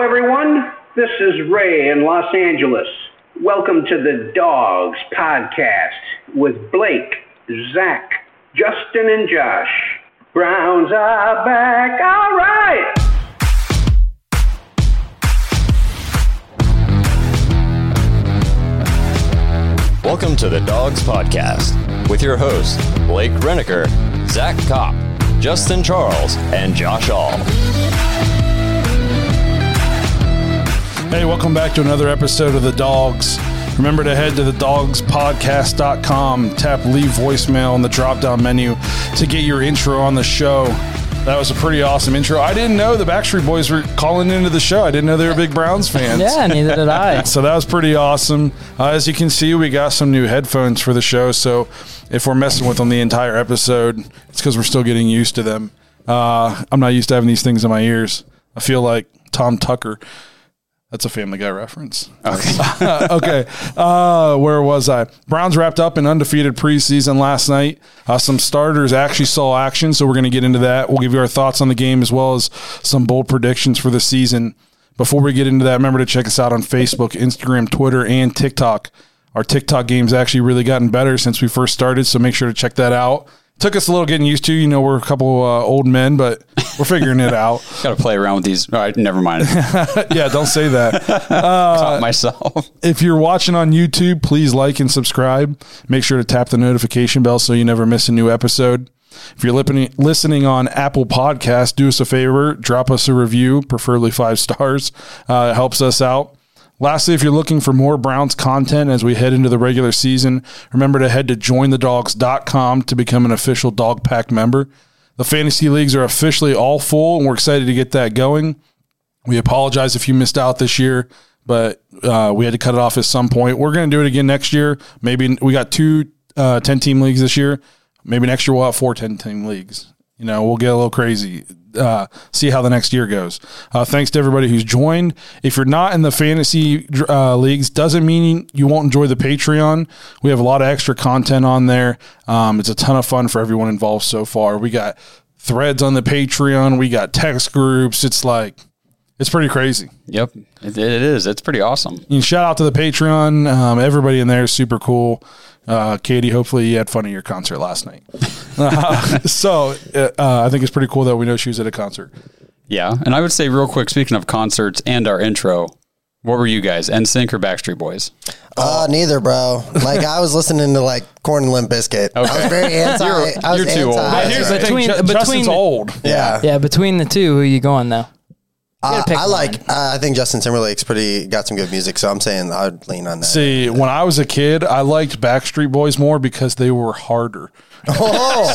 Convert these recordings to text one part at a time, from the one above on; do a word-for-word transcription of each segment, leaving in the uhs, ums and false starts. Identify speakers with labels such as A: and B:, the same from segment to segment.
A: everyone. This is Ray in Los Angeles. Welcome to the Dogs Podcast with Blake, Zach, Justin, and Josh. Browns are back. All right.
B: Welcome to the Dogs Podcast with your hosts, Blake Reniker, Zach Kopp, Justin Charles, and Josh All.
C: Hey, welcome back to another episode of The Dogs. Remember to head to the dogs podcast dot com, tap leave voicemail in the drop-down menu to get your intro on the show. That was a pretty awesome intro. I didn't know the Backstreet Boys were calling into the show. I didn't know they were big Browns fans.
D: Yeah, neither did I.
C: So that was pretty awesome. Uh, as you can see, we got some new headphones for the show, so if we're messing with them the entire episode, it's because we're still getting used to them. Uh, I'm not used to having these things in my ears. I feel like Tom Tucker. That's a Family Guy reference. Okay. okay. Uh, where was I? Browns wrapped up an undefeated preseason last night. Uh, some starters actually saw action, so we're going to get into that. We'll give you our thoughts on the game as well as some bold predictions for the season. Before we get into that, remember to check us out on Facebook, Instagram, Twitter, and TikTok. Our TikTok game's actually really gotten better since we first started, so make sure to check that out. Took us a little getting used to. You know, we're a couple uh, old men, but we're figuring it out.
E: Got to play around with these. All right, never mind.
C: Yeah, don't say that. Uh,
E: myself.
C: If you're watching on YouTube, please like and subscribe. Make sure to tap the notification bell so you never miss a new episode. If you're listening, listening on Apple Podcasts, do us a favor. Drop us a review, preferably five stars. Uh, it helps us out. Lastly, if you're looking for more Browns content as we head into the regular season, remember to head to join the dogs dot com to become an official Dog Pack member. The fantasy leagues are officially all full, and we're excited to get that going. We apologize if you missed out this year, but uh, we had to cut it off at some point. We're going to do it again next year. Maybe we got two uh, ten-team leagues this year. Maybe next year we'll have four ten-team leagues. You know, we'll get a little crazy. Uh, see how the next year goes. Uh, thanks to everybody who's joined. If you're not in the fantasy uh, leagues, doesn't mean you won't enjoy the Patreon. We have a lot of extra content on there. Um, it's a ton of fun for everyone involved so far. We got threads on the Patreon. We got text groups. It's like, it's pretty crazy.
E: Yep, it, it is. It's pretty awesome.
C: You can shout out to the Patreon. Um, everybody in there is super cool. Uh, Katie, hopefully you had fun at your concert last night. Uh, so uh, I think it's pretty cool that we know she was at a concert.
E: Yeah, and I would say real quick, speaking of concerts and our intro, what were you guys, N Sync or Backstreet Boys?
F: Uh, neither, bro. Like, I was listening to, like, Korn and Limp Bizkit. Okay. I was very anti.
E: You're,
F: I was
E: you're too
F: anti,
E: old.
C: But here's the
D: between,
C: thing,
D: between
C: Justin's
D: the,
C: old.
F: Yeah.
D: Yeah, between the two, who are you going, though?
F: Uh,
D: pick
F: I
D: one.
F: like, uh, I think Justin Timberlake's pretty, got some good music, so I'm saying I'd lean on that.
C: See, when I was a kid, I liked Backstreet Boys more because they were harder.
F: Oh.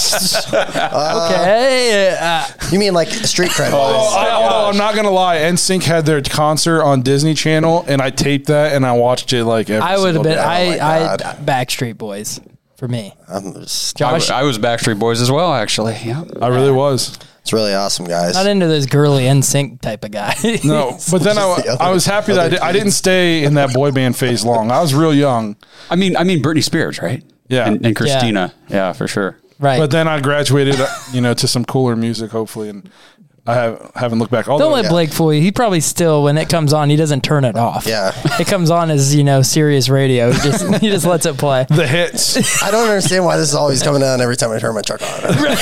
D: uh, okay. Uh,
F: You mean like street cred?
C: Oh, I, oh, I'm not going to lie. N Sync had their concert on Disney Channel, and I taped that, and I watched it like every
D: I would have been,
C: day.
D: I,
F: Oh,
D: I, Backstreet Boys for me.
F: I'm just,
D: Josh,
E: I, I was Backstreet Boys as well, actually. Yeah,
C: I really was.
F: it's really awesome, guys.
D: not into those girly N Sync type of guy.
C: No, but then I,
F: the other-
C: I was happy that I, did, I didn't stay in that boy band phase long. I was real young.
E: I mean, I mean Britney Spears, right?
C: Yeah.
E: and, and Christina. Yeah. yeah, for sure.
D: Right.
C: But then I graduated, you know, to some cooler music, hopefully, and I have, haven't looked back. Although,
D: Don't let
F: yeah.
D: Blake fool you. He probably still, when it comes on, he doesn't turn it off.
F: Yeah.
D: It comes on as, you know, serious radio. He just, he just lets it play.
C: the hits,
F: I don't understand why this is always coming on every time I turn my truck on.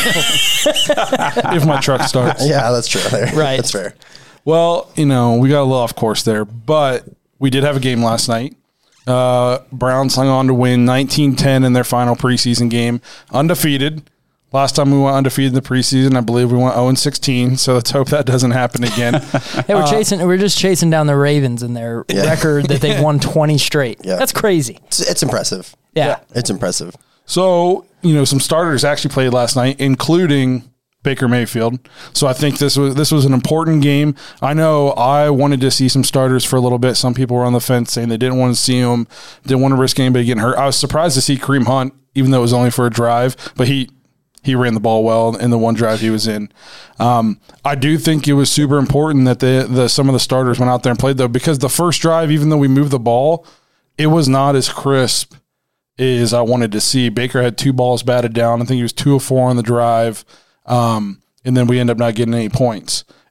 C: if my truck starts.
F: Yeah, that's true.
D: Right.
F: That's fair.
C: Well, you know, we got a little off course there, but we did have a game last night. Uh, Browns hung on to win nineteen ten in their final preseason game, undefeated. Last time we went undefeated in the preseason, I believe we went oh and sixteen, so let's hope that doesn't happen again.
D: Hey, we're chasing. We're just chasing down the Ravens and their
F: Yeah.
D: record that they've won twenty straight.
F: Yeah.
D: That's crazy.
F: It's, it's impressive.
D: Yeah.
F: It's impressive.
C: So, you know, some starters actually played last night, including Baker Mayfield. So I think this was this was an important game. I know I wanted to see some starters for a little bit. Some people were on the fence saying they didn't want to see him, didn't want to risk anybody getting hurt. I was surprised to see Kareem Hunt, even though it was only for a drive, but he he ran the ball well in the one drive he was in. Um, I do think it was super important that the, the some of the starters went out there and played, though, because the first drive, even though we moved the ball, it was not as crisp as I wanted to see. Baker had two balls batted down. I think he was two of four on the drive. Um, and then we end up not getting any points.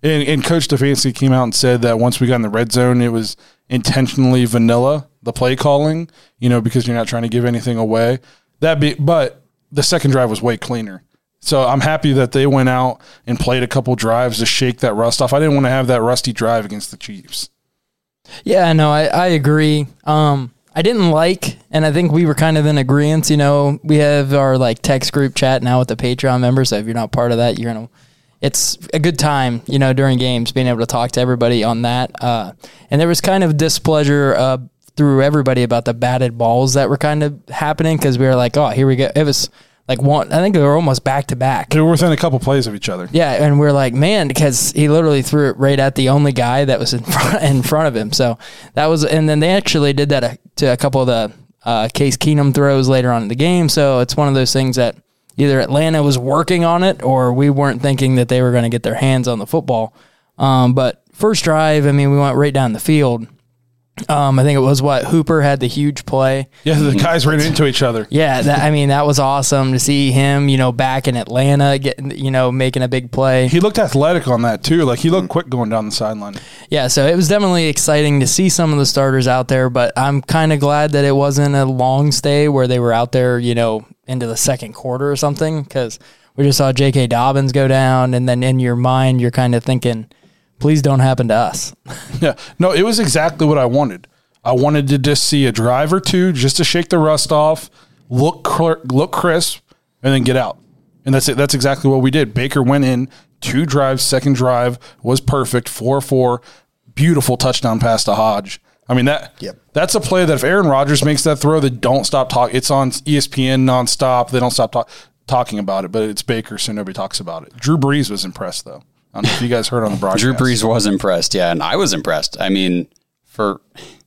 C: And, and Coach Stefanski came out and said that once we got in the red zone, it was intentionally vanilla, the play calling, you know, because you're not trying to give anything away. That be, but the second drive was way cleaner. So I'm happy that they went out and played a couple drives to shake that rust off. I didn't want to have that rusty drive against the Chiefs.
D: Yeah, no, I, I agree. Um, I didn't like, and I think we were kind of in agreement, you know, we have our like text group chat now with the Patreon members. So if you're not part of that, you're going to, it's a good time, you know, during games, being able to talk to everybody on that. Uh, and there was kind of displeasure uh, through everybody about the batted balls that were kind of happening because we were like, oh, here we go. It was like one, I think they were almost back to back.
C: They were within a couple plays of each other.
D: Yeah, and we're like, man, because he literally threw it right at the only guy that was in front, in front of him. So that was, and then they actually did that to a couple of the uh, Case Keenum throws later on in the game. So it's one of those things that either Atlanta was working on it or we weren't thinking that they were going to get their hands on the football. Um, but first drive, I mean, we went right down the field. Um, I think it was what Hooper had the huge play.
C: Yeah, the guys ran into each other.
D: Yeah, that, I mean, that was awesome to see him, you know, back in Atlanta, getting, you know, making a big play.
C: He looked athletic on that too. Like he looked quick going down the sideline.
D: Yeah, so it was definitely exciting to see some of the starters out there, but I'm kind of glad that it wasn't a long stay where they were out there, you know, into the second quarter or something, because we just saw J K. Dobbins go down, and then in your mind, you're kind of thinking, please don't happen to us.
C: Yeah, no, it was exactly what I wanted. I wanted to just see a drive or two just to shake the rust off, look cr- look crisp, and then get out. And that's it. That's exactly what we did. Baker went in, two drives, second drive was perfect, four four, beautiful touchdown pass to Hodge. I mean, that
F: yep.
C: that's a play that if Aaron Rodgers makes that throw, they don't stop talking. It's on E S P N nonstop. They don't stop talk- talking about it, but it's Baker, so nobody talks about it. Drew Brees was impressed, though. I don't know if you guys heard on the broadcast.
E: Drew Brees was impressed, yeah, and I was impressed. I mean, for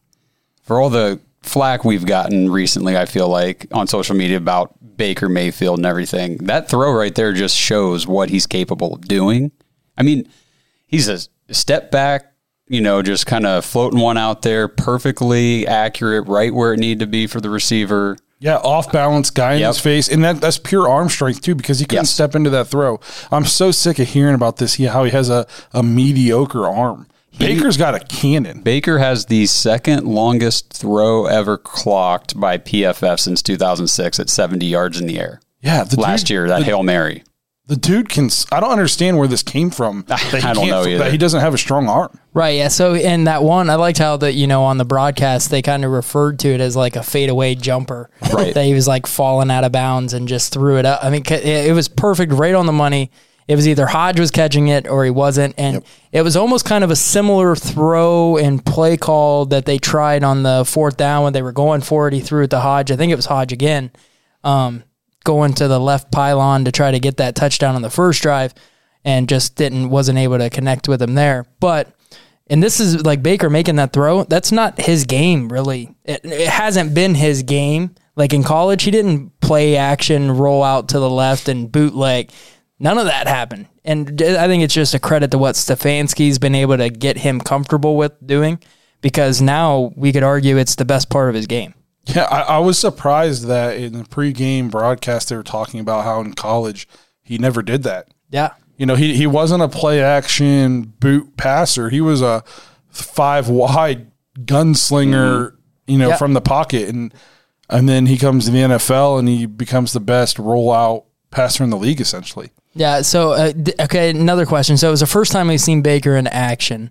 E: for all the flack we've gotten recently, I feel like, on social media about Baker Mayfield and everything, that throw right there just shows what he's capable of doing. I mean, he's a step back, you know, just kind of floating one out there, perfectly accurate, right where it needed to be for the receiver.
C: Yeah, off balance guy in
E: Yep.
C: his face, and that that's pure arm strength too, because he couldn't
E: Yes.
C: step into that throw. I'm so sick of hearing about this. He, how he has a, a mediocre arm. Baker's got a cannon.
E: Baker has the second longest throw ever clocked by P F F since two thousand six at seventy yards in the air.
C: Yeah, the
E: Last
C: dude,
E: year, that
C: the,
E: Hail Mary.
C: The dude can. I don't understand where this came from. That he
E: I don't
C: can't-
E: know either.
C: That he doesn't have a strong arm.
D: Right, yeah. So in that one, I liked how that, you know, on the broadcast, they kind of referred to it as like a fadeaway jumper.
E: Right.
D: That he was like falling out of bounds and just threw it up. I mean, it was perfect, right on the money. It was either Hodge was catching it or he wasn't. And yep. It was almost kind of a similar throw and play call that they tried on the fourth down when they were going for it. He threw it to Hodge. I think it was Hodge again, um, going to the left pylon to try to get that touchdown on the first drive, and just didn't, wasn't able to connect with him there. But, and this is like Baker making that throw. That's not his game, really. It, it hasn't been his game. Like in college, he didn't play action, roll out to the left and bootleg. None of that happened. And I think it's just a credit to what Stefanski's been able to get him comfortable with doing, because now we could argue it's the best part of his game.
C: Yeah, I, I was surprised that in the pregame broadcast they were talking about how in college he never did that.
D: Yeah.
C: You know, he, he wasn't a play action boot passer. He was a five wide gunslinger, mm-hmm. you know, yep. from the pocket. And and then he comes to the N F L and he becomes the best rollout passer in the league, essentially.
D: Yeah, so, uh, okay, another question. So it was the first time we've seen Baker in action.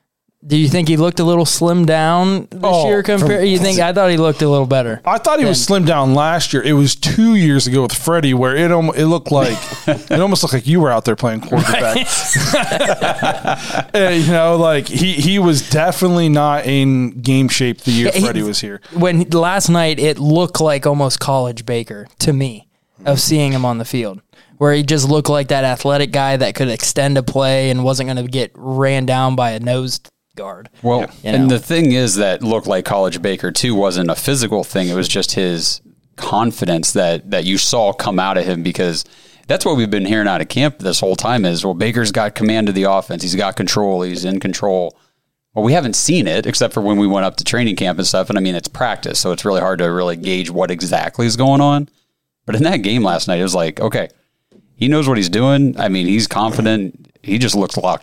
D: Do you think he looked a little slimmed down this
C: oh,
D: year? Compared, you think? I thought he looked a little better.
C: I thought he than, was slimmed down last year. It was two years ago with Freddie, where it almost, it looked like it almost looked like you were out there playing quarterback. And, you know, like he he was definitely not in game shape the year yeah, Freddie he, was here.
D: When last night, it looked like almost college Baker to me of seeing him on the field, where he just looked like that athletic guy that could extend a play and wasn't going to get ran down by a nose guard.
E: Well,
D: you know?
E: And the thing is that looked like college Baker too wasn't a physical thing. It was just his confidence that, that you saw come out of him, because that's what we've been hearing out of camp this whole time is, well, Baker's got command of the offense. He's got control. He's in control. Well, we haven't seen it except for when we went up to training camp and stuff. And I mean, it's practice, so it's really hard to really gauge what exactly is going on. But in that game last night, it was like, okay, he knows what he's doing. I mean, he's confident. He just looks locked in.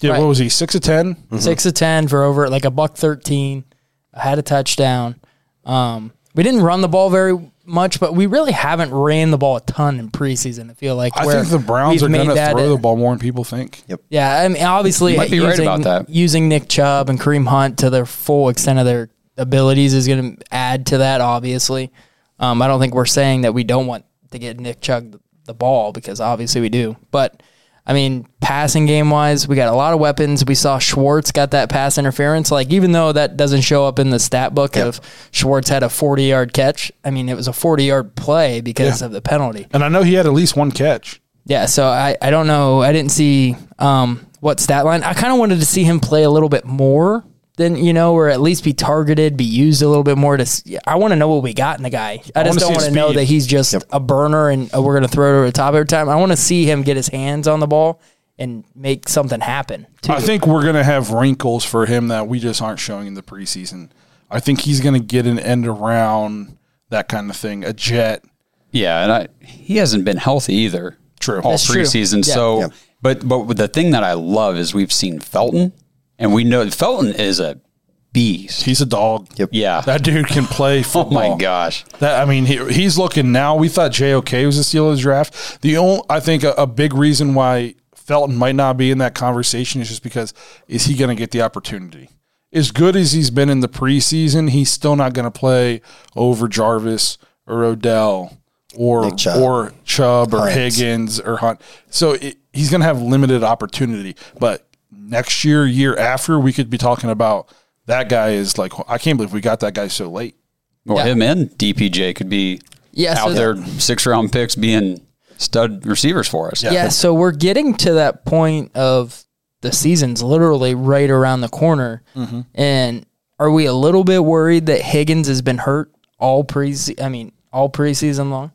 C: Yeah,
D: Right.
C: what was he? Six of ten.
D: Mm-hmm. Six of ten for over like a buck thirteen. Had a touchdown. Um, we didn't run the ball very much, but we really haven't ran the ball a ton in preseason. I feel like
C: I
D: where
C: think the Browns
D: we've
C: are going
D: made
C: to
D: that
C: throw
D: a-
C: the ball more than people think.
F: Yep.
D: Yeah, I mean, obviously,
E: You might be right
D: using,
E: about that.
D: using Nick Chubb and Kareem Hunt to their full extent of their abilities is going to add to that. Obviously, um, I don't think we're saying that we don't want to get Nick Chubb the ball because obviously we do, but. I mean, passing game wise, we got a lot of weapons. We saw Schwartz got that pass interference. Like, even though that doesn't show up in the stat book
F: Yep.
D: of Schwartz had a forty yard catch, I mean, it was a forty yard play because
C: Yeah.
D: of the penalty.
C: And I know he had at least one catch.
D: Yeah, so I, I don't know. I didn't see um, what stat line. I kind of wanted to see him play a little bit more than, you know, or at least be targeted, be used a little bit more. To s- I want to know what we got in the guy. I,
C: I
D: just
C: wanna
D: don't
C: see
D: want to
C: his
D: know
C: speed.
D: that he's just a burner and uh, we're going to throw it over the top every time. I want to see him get his hands on the ball and make something happen, too.
C: I think we're going to have wrinkles for him that we just aren't showing in the preseason. I think he's going to get an end around, that kind of thing, a jet.
E: Yeah, and I, he hasn't been healthy either.
C: True.
E: All
D: That's true.
E: preseason.
D: Yeah.
E: So,
F: Yeah.
E: but but the thing that I love is we've seen Felton, and we know Felton is a beast.
C: He's a dog.
F: Yep.
E: Yeah.
C: That dude can play
E: Oh
C: football.
E: my gosh.
C: That I mean, he, he's looking now. We thought J O K was a steal of the draft. The only, I think a, a big reason why Felton might not be in that conversation is just because is he going to get the opportunity? As good as he's been in the preseason, he's still not going to play over Jarvis or Odell or
F: Nick Chubb.
C: or Chubb or
F: Hunt.
C: Higgins or Hunt. So it, he's going to have limited opportunity. But next year, year after, we could be talking about that guy is like, I can't believe we got that guy so late.
E: Well,
D: Yeah.
E: him and D P J could be
D: Yeah, so
E: out there six round picks being stud receivers for us.
D: Yeah, so we're getting to that point of the season's literally right around the corner.
C: Mm-hmm.
D: And are we a little bit worried that Higgins has been hurt all pre I mean, all preseason long?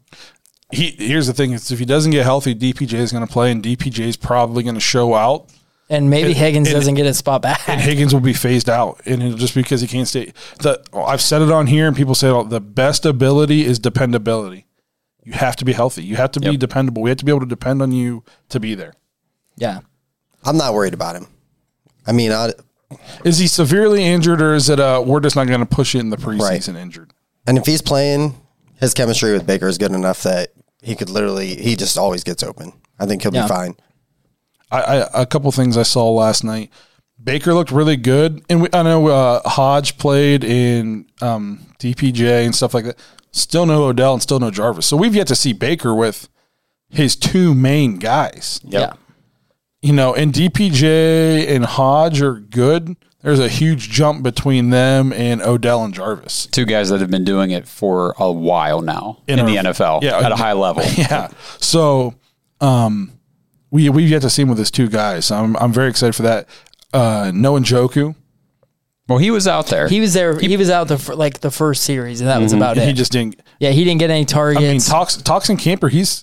C: He here's the thing: is if he doesn't get healthy, D P J is going to play, and D P J is probably going to show out,
D: And maybe
C: And-
D: Higgins
C: and-
D: doesn't get his spot back.
C: and Higgins will be phased out, and it'll just because he can't stay. The I've said it on here, and people say oh, the best ability is dependability. You have to be healthy. You have to be
E: Yep.
C: dependable. We have to be able to depend on you to be there.
D: Yeah.
F: I'm not worried about him. I mean, I,
C: Is he severely injured, or is it uh we're just not going to push it in the preseason injured?
F: and if he's playing, his chemistry with Baker is good enough that he could literally, he just always gets open. I think he'll
D: Yeah.
F: be fine.
C: I, I a couple things I saw last night. Baker looked really good, and we, I know uh, Hodge played in um, D P J and stuff like that. Still no Odell and still no Jarvis. So we've yet to see Baker with his two main guys.
D: Yeah.
C: You know, and D P J and Hodge are good. There's a huge jump between them and Odell and Jarvis.
E: Two guys that have been doing it for a while now in,
C: In
E: the
C: our-
E: N F L
C: yeah,
E: at a high level.
C: Yeah. So um, we we've yet to see him with his two guys. I'm I'm very excited for that. Uh, Noah Njoku.
E: Well, he was out there.
D: He was there. He, was out the fir- like the first series, and that was about
C: And
D: it.
C: he just didn't.
D: yeah, he didn't get any
C: I
D: targets.
C: mean, Tox, Toxin Camper. He's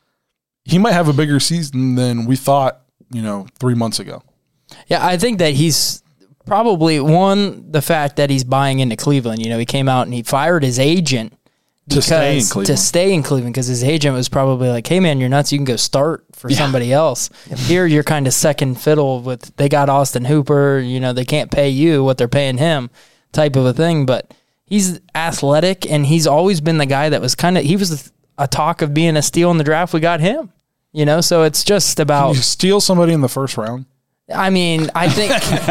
C: he might have a bigger season than we thought. You know, three months ago.
D: Yeah, I think that he's probably one the fact that he's buying into Cleveland. You know, he came out and he fired his agent
C: To stay in
D: because-
C: Cleveland.
D: To stay in Cleveland because his agent was probably like, "Hey, man, you're nuts. You can go start for somebody else. Here, you're kind of second fiddle with. They got Austin Hooper. You know, they can't pay you what they're paying him, type of a thing. But he's athletic, and he's always been the guy that was kind of. He was a talk of being a steal in the draft. We got him. You know, so it's just about.
C: You steal somebody in the first round.
D: I mean, I think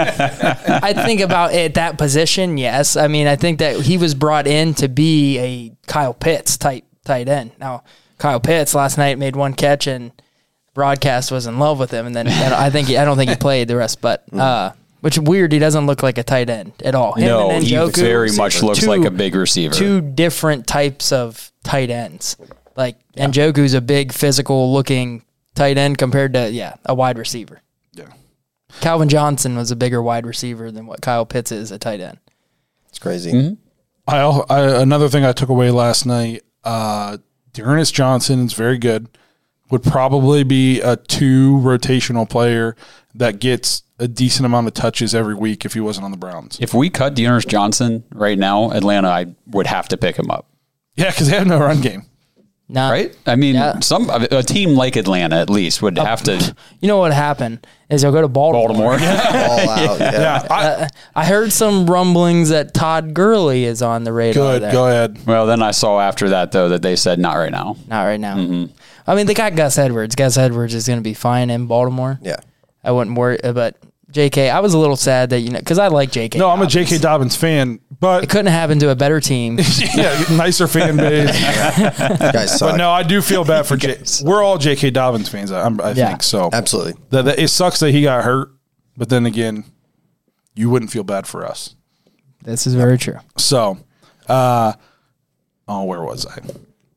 D: I think about it that position. Yes, I mean, I think that he was brought in to be a Kyle Pitts type tight end. Now, Kyle Pitts last night made one catch, and broadcast was in love with him. And then and I think he, I don't think he played the rest, but uh, which is weird. He doesn't look like a tight end at all. Him
E: no,
D: and
E: he
D: Njoku,
E: very much looks
D: two-
E: like a big receiver.
D: Two different types of tight ends. Like Njoku's a big physical looking tight end compared to yeah a wide receiver.
C: Yeah.
D: Calvin Johnson was a bigger wide receiver than what Kyle Pitts is a tight end.
F: It's crazy.
C: Mm-hmm. I, al- I another thing I took away last night. Uh, Dearness Johnson is very good. Would probably be a two rotational player that gets a decent amount of touches every week if he wasn't on the Browns.
E: If we cut Dearness Johnson right now, Atlanta, I would have to pick him up.
C: Yeah, because they have no run game.
D: Nah.
E: Right? I mean,
D: Yeah.
E: some a team like Atlanta at least would have to.
D: You know what happened is they'll go to Baltimore.
E: Baltimore.
F: All out. Yeah.
C: Yeah, I,
D: Uh, I heard some rumblings that Todd Gurley is on the radar.
C: good.
D: there.
C: Go ahead.
E: Well, then I saw after that though that they said not right now.
D: Not right now. I mean, they got Gus Edwards. Gus Edwards is going to be fine in Baltimore.
F: Yeah.
D: I wouldn't worry, but J K, I was a little sad that you know because I like J K.
C: No, I'm a
D: Dobbins.
C: J K. Dobbins fan,
D: It
C: but
D: couldn't happen to a better team.
C: yeah, nicer fan base.
F: Guys suck.
C: But no, I do feel bad for J. We're all J K. Dobbins fans. I'm, I
D: Yeah.
C: think so.
F: Absolutely.
C: That, that it sucks that he got hurt, but then again, you wouldn't feel bad for us.
D: This is very true.
C: So, uh, oh, where was I?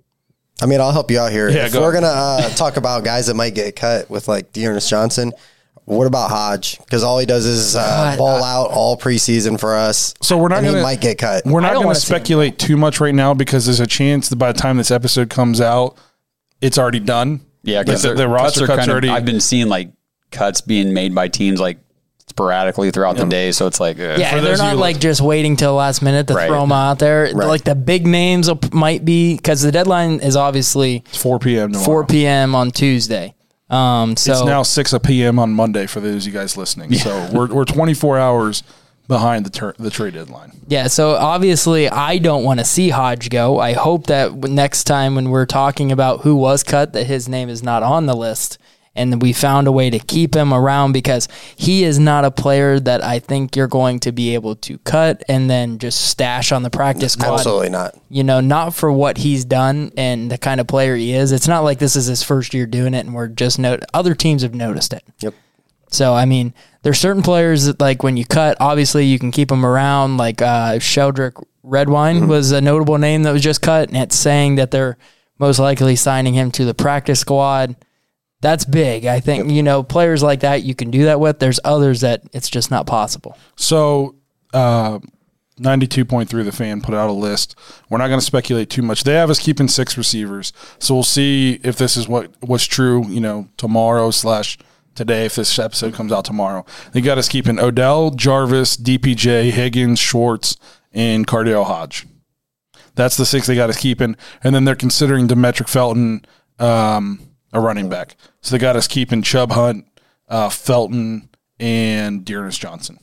F: I mean, I'll help you out here.
C: Yeah,
F: if
C: go
F: we're
C: ahead.
F: gonna uh, talk about guys that might get cut with like Dearness Johnson, what about Hodge? Because all he does is uh,
D: God,
F: ball out all preseason for us.
C: So we're not
F: and
C: going
F: he
C: to
F: might get cut.
C: We're
D: I
C: not
D: don't
C: going to
D: wanna see him.
C: speculate too much right now because there's a chance that by the time this episode comes out, it's already done.
E: Yeah,
C: Like,
E: because
C: the, the roster cuts,
E: kind
C: already.
E: of. I've been seeing like cuts being made by teams like sporadically throughout the day, so it's like uh,
D: Yeah,
C: For
D: they're
C: those of
D: not
C: you
D: like
C: like-
D: just waiting till the last minute to
E: Right.
D: throw them out there.
F: Right.
D: Like the big names will, might be because the deadline is obviously
C: It's four p.m. tomorrow.
D: four p.m. on Tuesday. Um, so
C: It's now six p.m. on Monday for those of you guys listening. So we're we're twenty-four hours behind the ter- the trade deadline.
D: yeah, so obviously I don't want to see Hodge go. I hope that w- next time when we're talking about who was cut, that his name is not on the list. And we found a way to keep him around because he is not a player that I think you're going to be able to cut and then just stash on the practice squad.
F: Absolutely not.
D: You know, not for what he's done and the kind of player he is. It's not like this is his first year doing it and we're just no other teams have noticed it.
F: Yep.
D: So, I mean, there's certain players that, like, when you cut, obviously you can keep them around. Like, uh, Sheldrick Redwine was a notable name that was just cut, and it's saying that they're most likely signing him to the practice squad. That's big. I think, you know, players like that you can do that with. There's others that it's just not possible.
C: So, uh, ninety-two point three The Fan put out a list. We're not going to speculate too much. They have us keeping six receivers. So we'll see if this is what what's true, you know, tomorrow slash today, if this episode comes out tomorrow. They got us keeping Odell, Jarvis, D P J, Higgins, Schwartz, and Cardale Hodge. That's the six they got us keeping. And then they're considering Demetric Felton um, a running back. So they got us keeping Chubb Hunt, uh, Felton, and Dearness Johnson.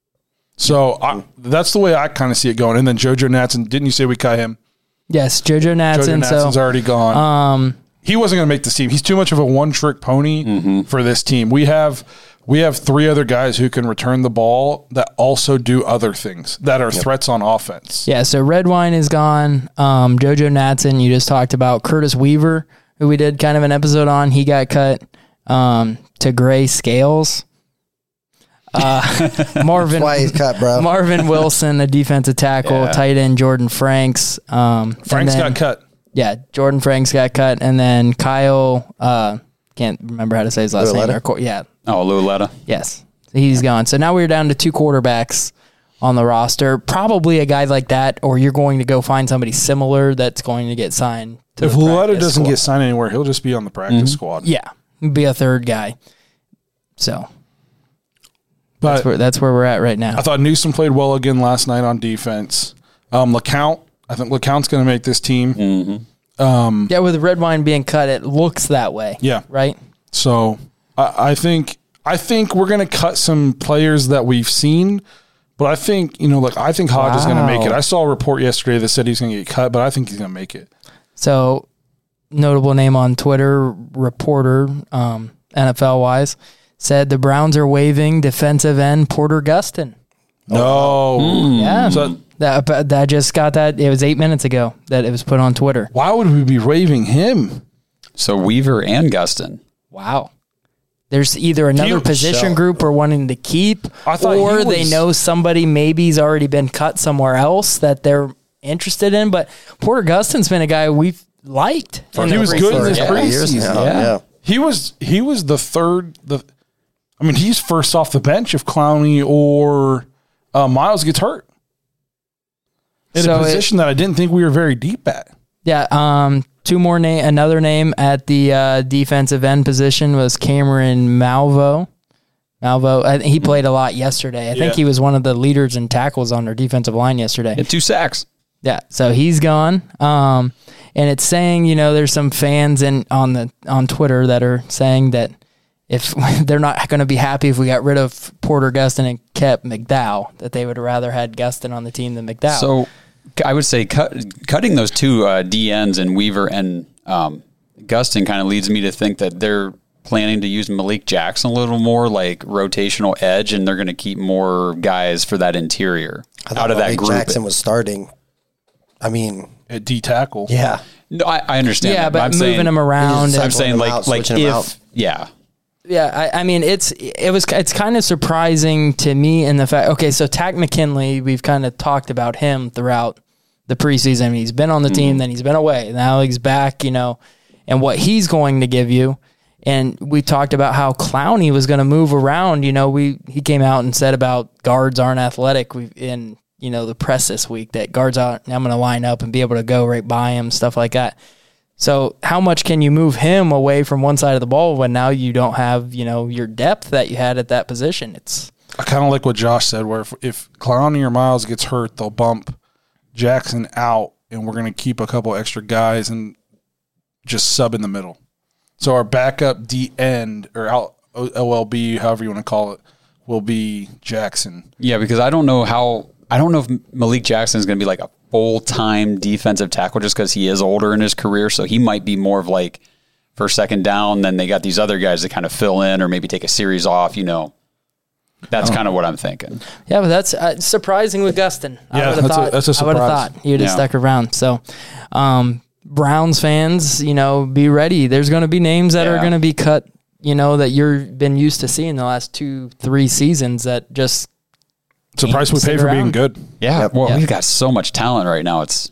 C: So I, that's the way I kind of see it going. And then JoJo Natson, didn't you say we cut him?
D: Yes, JoJo
C: JoJo
D: Natson.
C: Natson's
D: So,
C: already gone.
D: um,
C: he wasn't going to make this team. He's too much of a one-trick pony for this team. We have we have three other guys who can return the ball that also do other things that are threats on offense.
D: yeah, so Redwine is gone. Um, JoJo Natson, you just talked about. Curtis Weaver, who we did kind of an episode on, he got cut. Um, to Gray Scales. Uh, Marvin
F: Why he's cut, bro?
D: Marvin Wilson, a defensive tackle,
E: Yeah.
D: tight end Jordan Franks. Um, and
C: Frank's
D: then-
C: got cut.
D: Yeah, Jordan Franks got cut, and then Kyle. Uh, can't remember how to say his last name.
F: Luletta?
D: Or co- Yeah,
E: oh Luletta.
D: yes, he's gone. So now we're down to two quarterbacks on the roster. Probably a guy like that, or you're going to go find somebody similar that's going to get signed. To
C: If
D: the
C: Luletta
D: practice
C: doesn't
D: squad.
C: get signed anywhere, he'll just be on the practice squad.
D: yeah, be a third guy. So
C: But
D: that's where that's where we're at right now.
C: I thought Newsom played well again last night on defense. Um, LeCount, I think LeCount's going to make this team.
D: Yeah, with Redwine being cut, it looks that way.
C: Yeah.
D: Right?
C: So I, I think I think we're going to cut some players that we've seen, but I think you know, like I think Hodge is going to make it.
D: Wow.
C: I saw a report yesterday that said he's going to get cut, but I think he's going to make it.
D: So, notable name on Twitter, reporter, um, N F L wise, said the Browns are waiving defensive end Porter Gustin.
C: No,
D: Yeah.
C: So
D: That, but that just got that. It was eight minutes ago that it was put on Twitter.
C: why would we be waiving him?
E: So Weaver and Gustin.
D: Wow. There's either another
C: You-
D: position
F: so-
D: group we're wanting to keep,
C: I thought
D: or
C: he
D: they
C: was-
D: know somebody maybe's already been cut somewhere else that they're interested in. But Porter Gustin's been a guy we've liked. in
C: He
D: the
C: was good in
D: preseason.
C: this
F: Yeah,
C: preseason.
F: years now.
E: Yeah.
F: Yeah.
C: He was he was the third. The I mean, he's first off the bench if Clowney or uh, Miles gets hurt in
D: So
C: a
D: it-
C: position that I didn't think we were very deep at.
D: Yeah, um, two more name. Another name at the uh, defensive end position was Cameron Malvo. Malvo, I, he played a lot yesterday. I think
C: Yeah.
D: he was one of the leaders in tackles on their defensive line yesterday.
E: Had two sacks.
D: Yeah, so he's gone. Um, and it's saying, you know, there's some fans in on the on Twitter that are saying that if they're not going to be happy if we got rid of Porter Gustin and kept McDowell, that they would rather had Gustin on the team than McDowell.
E: So I would say cut, cutting those two uh, D Ns and Weaver and um, Gustin kind of leads me to think that they're planning to use Malik Jackson a little more like rotational edge, and they're going to keep more guys for that interior out of
F: Malik
E: that group.
F: Jackson was starting. I mean,
C: At D tackle.
F: yeah.
E: No, I, I understand.
D: yeah,
E: that,
D: but
E: I'm
D: moving
E: saying,
D: him around.
F: He's
D: and-
E: I'm saying
F: him
E: like
F: out,
E: like
F: switching him
E: if
F: out.
E: yeah.
D: Yeah, I, I mean it's it was it's kind of surprising to me in the fact. Okay, so Tack McKinley, we've kind of talked about him throughout the preseason. I mean, he's been on the
E: Mm-hmm.
D: team, then he's been away. Now he's back, you know, and what he's going to give you. And we talked about how Clowney was going to move around. You know, we he came out and said about guards aren't athletic. We in you know the press this week that guards aren't. I'm going to line up and be able to go right by him, stuff like that. So how much can you move him away from one side of the ball when now you don't have, you know, your depth that you had at that position? It's
C: I kind of like what Josh said, where if, if Clowney or Miles gets hurt, they'll bump Jackson out, and we're going to keep a couple extra guys and just sub in the middle. So our backup D end or L L B, however you want to call it, will be Jackson.
E: Yeah, because I don't know how I don't know if Malik Jackson is going to be like a full-time defensive tackle just because he is older in his career. So he might be more of like for second down. Then they got these other guys that kind of fill in or maybe take a series off, you know. That's kind of what I'm thinking.
D: yeah, but that's uh, surprising with Gustin. I
C: Yeah,
D: would have
C: that's a-
D: thought
C: that's a
D: I would have
C: surprise.
D: thought you'd have
E: Yeah.
D: stuck around. So, um, Browns fans, you know, be ready. There's going to be names that are
E: Yeah.
D: going to be cut. You know that you've been used to seeing the last two, three seasons that just
C: It's the price we
D: sit
C: pay for being
D: around.
C: good.
E: Yeah, well,
D: Yeah.
E: we've got so much talent right now. It's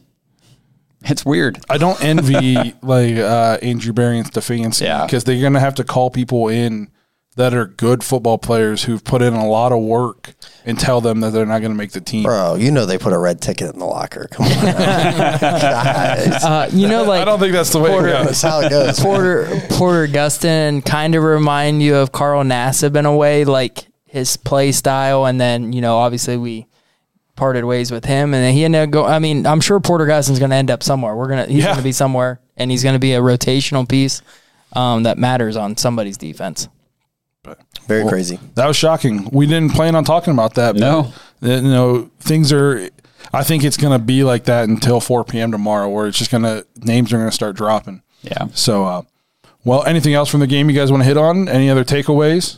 E: it's weird.
C: I don't envy like uh, Andrew Berry and Stefanski
E: Yeah.
C: because they're going to have to call people in that are good football players who've put in a lot of work and tell them that they're not going to make the team.
F: Bro, you know they put a red ticket in the locker. Come on. now. Guys.
D: uh, you know like
C: I don't think that's the way
D: Porter-
C: it goes.
F: That's how it goes.
D: Porter Porter Gustin kind of remind you of Carl Nassib in a way, like his play style, and then you know obviously we parted ways with him, and then he ended up go. I mean, I'm sure Porter Gustin's going to end up somewhere. We're gonna he's
C: Yeah.
D: going to be somewhere, and he's going to be a rotational piece um, that matters on somebody's defense.
F: Very crazy.
C: That was shocking. We didn't plan on talking about that. But,
E: No.
C: uh, you know, things are. I think it's going to be like that until four p.m. tomorrow, where it's just going to names are going to start dropping.
E: Yeah.
C: So, uh, well, anything else from the game you guys want to hit on? Any other takeaways?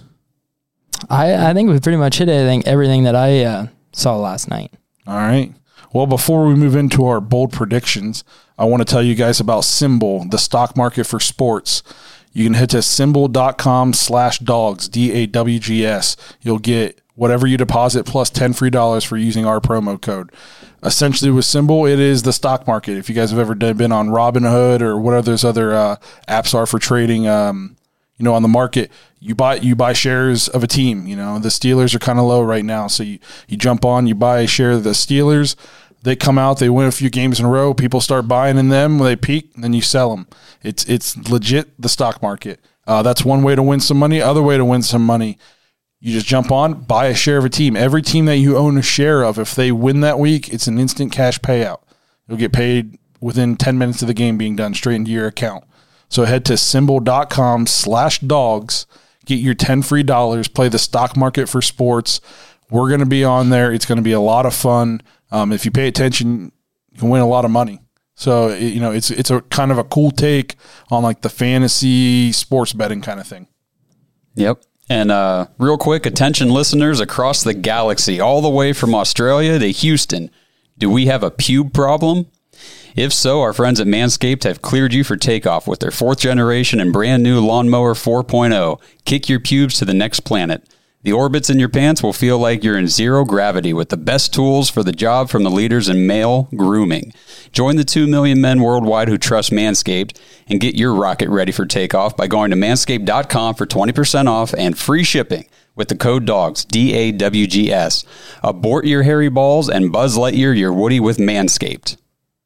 D: I I think we pretty much hit everything everything that I uh, saw last night.
C: All right. Well, before we move into our bold predictions, I want to tell you guys about Symbol, the stock market for sports. You can head to symbol.com slash dogs, D A W G S. You'll get whatever you deposit plus ten free dollars for using our promo code. Essentially with Symbol, it is the stock market. If you guys have ever done- been on Robinhood or what those other uh, apps are for trading, um, you know, on the market, you buy you buy shares of a team. You know, the Steelers are kind of low right now, so you, you jump on, you buy a share of the Steelers. They come out, they win a few games in a row. People start buying in them when they peak, and then you sell them. It's it's legit the stock market. Uh, that's one way to win some money. Other way to win some money, you just jump on, buy a share of a team. Every team that you own a share of, if they win that week, it's an instant cash payout. You'll get paid within ten minutes of the game being done straight into your account. So head to symbol.com slash dogs. Get your ten free dollars. Play the stock market for sports. We're going to be on there. It's going to be a lot of fun. Um, if you pay attention, you can win a lot of money. So, it, you know, it's it's a kind of a cool take on like the fantasy sports betting kind of thing.
E: Yep. And uh, real quick, attention listeners across the galaxy, all the way from Australia to Houston. Do we have a pube problem? If so, our friends at Manscaped have cleared you for takeoff with their fourth generation and brand new Lawnmower four point oh. Kick your pubes to the next planet. The orbits in your pants will feel like you're in zero gravity with the best tools for the job from the leaders in male grooming. Join the two million men worldwide who trust Manscaped and get your rocket ready for takeoff by going to manscaped dot com for twenty percent off and free shipping with the code DOGS, D A W G S. Abort your hairy balls and Buzz Lightyear your Woody with Manscaped.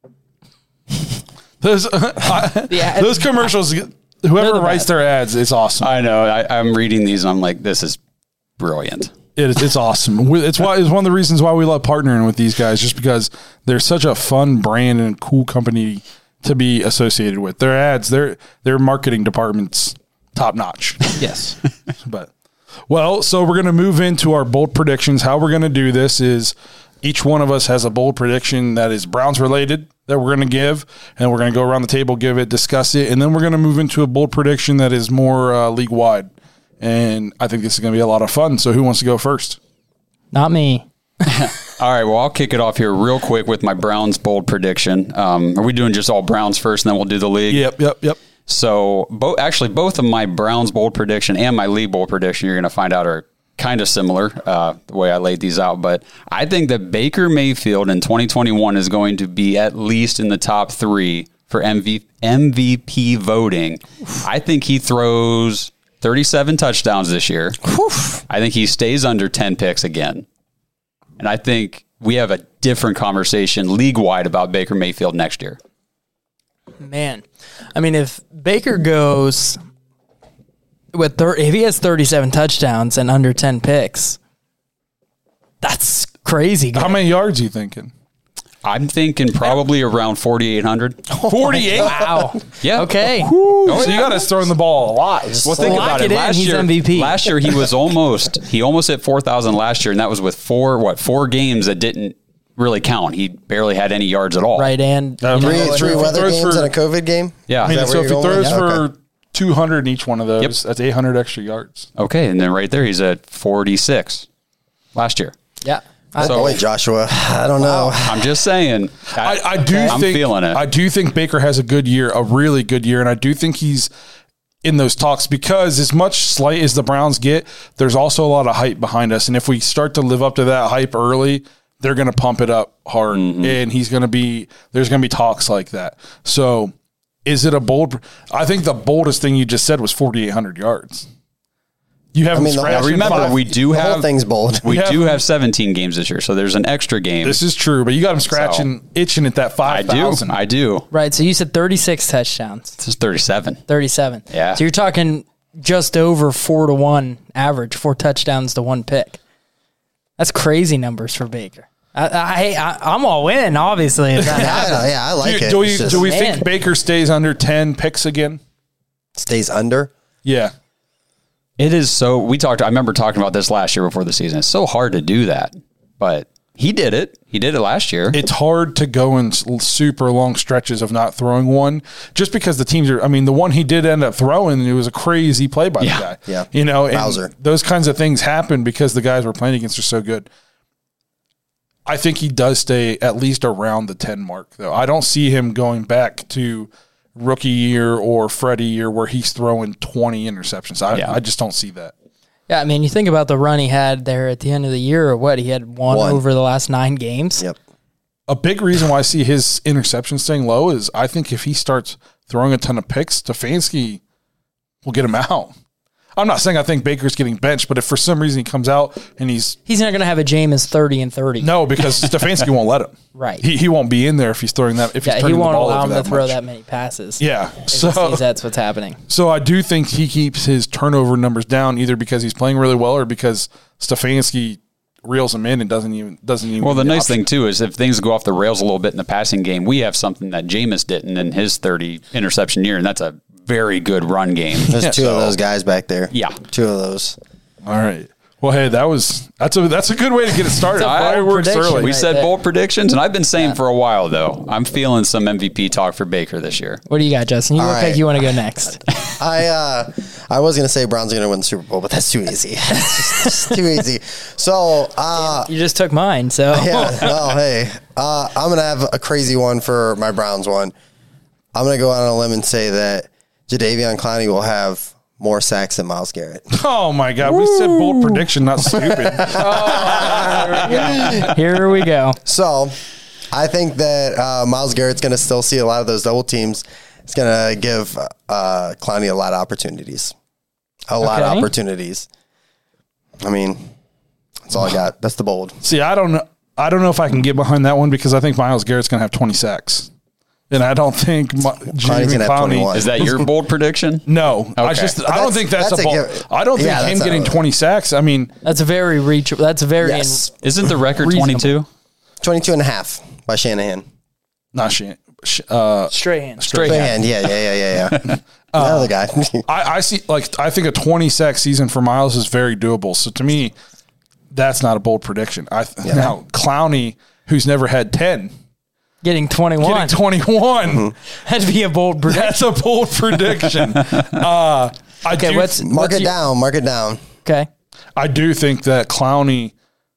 C: Those I,
D: Yeah,
C: those commercials, whoever
D: the
C: writes
D: best.
C: their ads, it's awesome.
E: I know. I, I'm reading these and I'm like, this is brilliant.
C: It is, it's awesome. We- It's why it's one of the reasons why we love partnering with these guys, just because they're such a fun brand and cool company to be associated with. Their ads, their their marketing department's top notch.
D: Yes.
C: But well, so we're gonna move into our bold predictions. How we're gonna do this is each one of us has a bold prediction that is Browns related that we're gonna give, and we're gonna go around the table, give it, discuss it, and then we're gonna move into a bold prediction that is more uh, league wide. And I think this is going to be a lot of fun. So who wants to go first?
D: Not me.
E: All right, well, I'll kick it off here real quick with my Browns bold prediction. Um, are we doing just all Browns first, and then we'll do the league?
C: Yep, yep, yep.
E: So, bo- actually, both of my Browns bold prediction and my league bold prediction, you're going to find out, are kind of similar, uh, the way I laid these out. But I think that Baker Mayfield in twenty twenty-one is going to be at least in the top three for M V- M V P voting. I think he throws thirty-seven touchdowns this year. I think he stays under ten picks again. And I think we have a different conversation league-wide about Baker Mayfield next year.
D: Man, I mean, if Baker goes with thir- if he has thirty-seven touchdowns and under ten picks, that's crazy.
C: How many yards are you thinking?
E: I'm thinking probably around forty-eight hundred.
C: forty-eight?
D: Wow.
E: Yeah.
D: Okay.
C: Oh, so you got us throwing the ball a lot.
E: Well, think
D: Lock
E: about
D: it
E: it.
D: in,
E: Last
D: he's
E: year,
D: M V P.
E: last year he was almost he almost hit four thousand last year, and that was with four what four games that didn't really count. He barely had any yards at all.
D: Right, and
C: Uh,
D: you know,
F: Three,
C: Well,
F: three
C: if he
F: weather
C: throws
F: games
C: for-
F: and a COVID game.
E: Yeah.
C: I mean,
F: that
C: so
F: where
C: if he
F: you're going
C: throws
F: with?
C: for
F: Okay.
C: two hundred in each one of those,
E: Yep.
C: that's eight hundred extra yards.
E: Okay, and then right there he's at forty-six last year.
D: yeah. I-
E: So-
F: Boy, Joshua, I don't know.
E: I'm just saying.
C: I, I do
E: I'm
C: think
E: feeling it.
C: I do think Baker has a good year, a really good year, and I do think he's in those talks because as much slight as the Browns get, there's also a lot of hype behind us, and if we start to live up to that hype early, they're going to pump it up hard,
E: Mm-hmm.
C: and he's going to be there's going to be talks like that. So, is it a bold? I think the boldest thing you just said was forty-eight hundred yards. You haven't
F: mean, the-
C: scratched.
E: Remember,
C: five.
E: we do
F: The whole
E: have
F: thing's bold.
E: we
C: have-
E: do have seventeen games this year, so there's an extra game.
C: This is true, but you got him scratching, itching at that
E: I
C: five
E: do.
C: thousand.
E: I do.
D: Right, so you said thirty-six touchdowns,
E: This is thirty-seven.
D: thirty-seven.
E: Yeah.
D: So you're talking just over four to one average, four touchdowns to one pick. That's crazy numbers for Baker. I, I, I I'm all in, obviously. If that
F: Yeah,
D: happens.
F: I, yeah, I like
C: do,
F: it.
C: do we
F: It's just
C: do we
D: Man.
C: think Baker stays under ten picks again?
F: stays under?
C: Yeah.
E: It is so. We talked. I remember talking about this last year before the season. It's so hard to do that, but he did it. He did it last year.
C: It's hard to go in s- super long stretches of not throwing one just because the teams are, I mean, the one he did end up throwing, it was a crazy play by
E: Yeah.
C: the guy.
F: Yeah.
C: You know, and
F: Bowser.
C: those kinds of things happen because the guys we're playing against are so good. I think he does stay at least around the ten mark, though. I don't see him going back to rookie year or Freddie year where he's throwing twenty interceptions. I,
E: Yeah.
C: I just don't see that.
D: Yeah, I mean, you think about the run he had there at the end of the year, or what? He had one,
F: One.
D: over the last nine games.
F: Yep.
C: A big reason why I see his interception staying low is I think if he starts throwing a ton of picks, Stefanski will get him out. I'm not saying I think Baker's getting benched, but if for some reason he comes out and he's
D: He's not going to have a Jameis thirty and thirty.
C: no, because Stefanski won't let him.
D: Right.
C: He, he won't be in there if he's throwing that. If he's
D: Yeah, he
C: turning
D: won't
C: the ball
D: allow
C: over
D: him to
C: that
D: throw
C: much.
D: that many passes.
C: Yeah.
D: He
C: So
D: sees that's what's happening.
C: so I do think he keeps his turnover numbers down either because he's playing really well or because Stefanski reels him in and doesn't even doesn't even.
E: well, the
C: give
E: nice
C: option.
E: thing too is if things go off the rails a little bit in the passing game, we have something that Jameis didn't in his thirty interception year, and that's a very good run game.
F: There's
C: Yeah,
F: two
C: so-
F: of those guys back there.
E: Yeah.
F: Two of those.
C: All right. Well, hey, that was that's a that's a good way to get it started.
E: It's a bold
C: Fireworks
D: prediction.
C: early.
E: We
D: Right
E: said
D: there.
E: bold predictions, and I've been saying for a while though. I'm feeling some M V P talk for Baker this year.
D: What do you got, Justin? You
F: All
D: look like
F: right.
D: you want to go next.
F: I uh, I was gonna say Browns are gonna win the Super Bowl, but that's too easy. It's just too easy. So uh,
D: You just took mine, so
F: yeah, no, hey, uh, I'm gonna have a crazy one for my Browns one. I'm gonna go out on a limb and say that Jadeveon Clowney will have more sacks than Myles Garrett.
C: Oh my God! We said bold prediction, not stupid.
D: here we go.
F: So I think that uh, Myles Garrett's gonna still see a lot of those double teams. It's gonna give uh, Clowney a lot of opportunities. A lot of
D: Okay.
F: opportunities. I mean, that's all I got. That's the bold.
C: See, I don't know. I don't know if I can get behind that one because I think Myles Garrett's going to have twenty sacks. And I don't think my,
F: Clowney's
C: Jimmy
F: gonna have
C: Clowney
F: twenty-one.
E: Is that your bold prediction?
C: No, I
E: Okay.
C: just I
F: That's-
C: don't think that's,
F: that's
C: a
F: a
C: ball.
F: give-
C: I don't think
F: Yeah,
C: him
F: that's
C: getting
F: a-
C: twenty sacks. I mean,
D: That's a very reachable. That's a very
F: Yes.
E: Isn't the record
D: Reasonable.
E: twenty-two?
F: twenty-two and a half by Shanahan.
C: not Shan. Sh- Uh,
D: straight hand.
E: Straight
F: Shanahan,
E: hand.
F: yeah, yeah, yeah, yeah, yeah. Another guy.
C: I, I see. Like I think a twenty sack season for Miles is very doable. So to me, that's not a bold prediction. I now Clowney, who's never had ten,
D: Getting twenty-one.
C: getting twenty-one.
F: Mm-hmm.
D: That'd be a bold prediction.
C: That's a bold prediction. uh, I
D: Okay,
C: do.
D: what's
F: mark
D: what's
F: it
D: your-
F: down. Mark it down.
D: Okay.
C: I do think that Clowney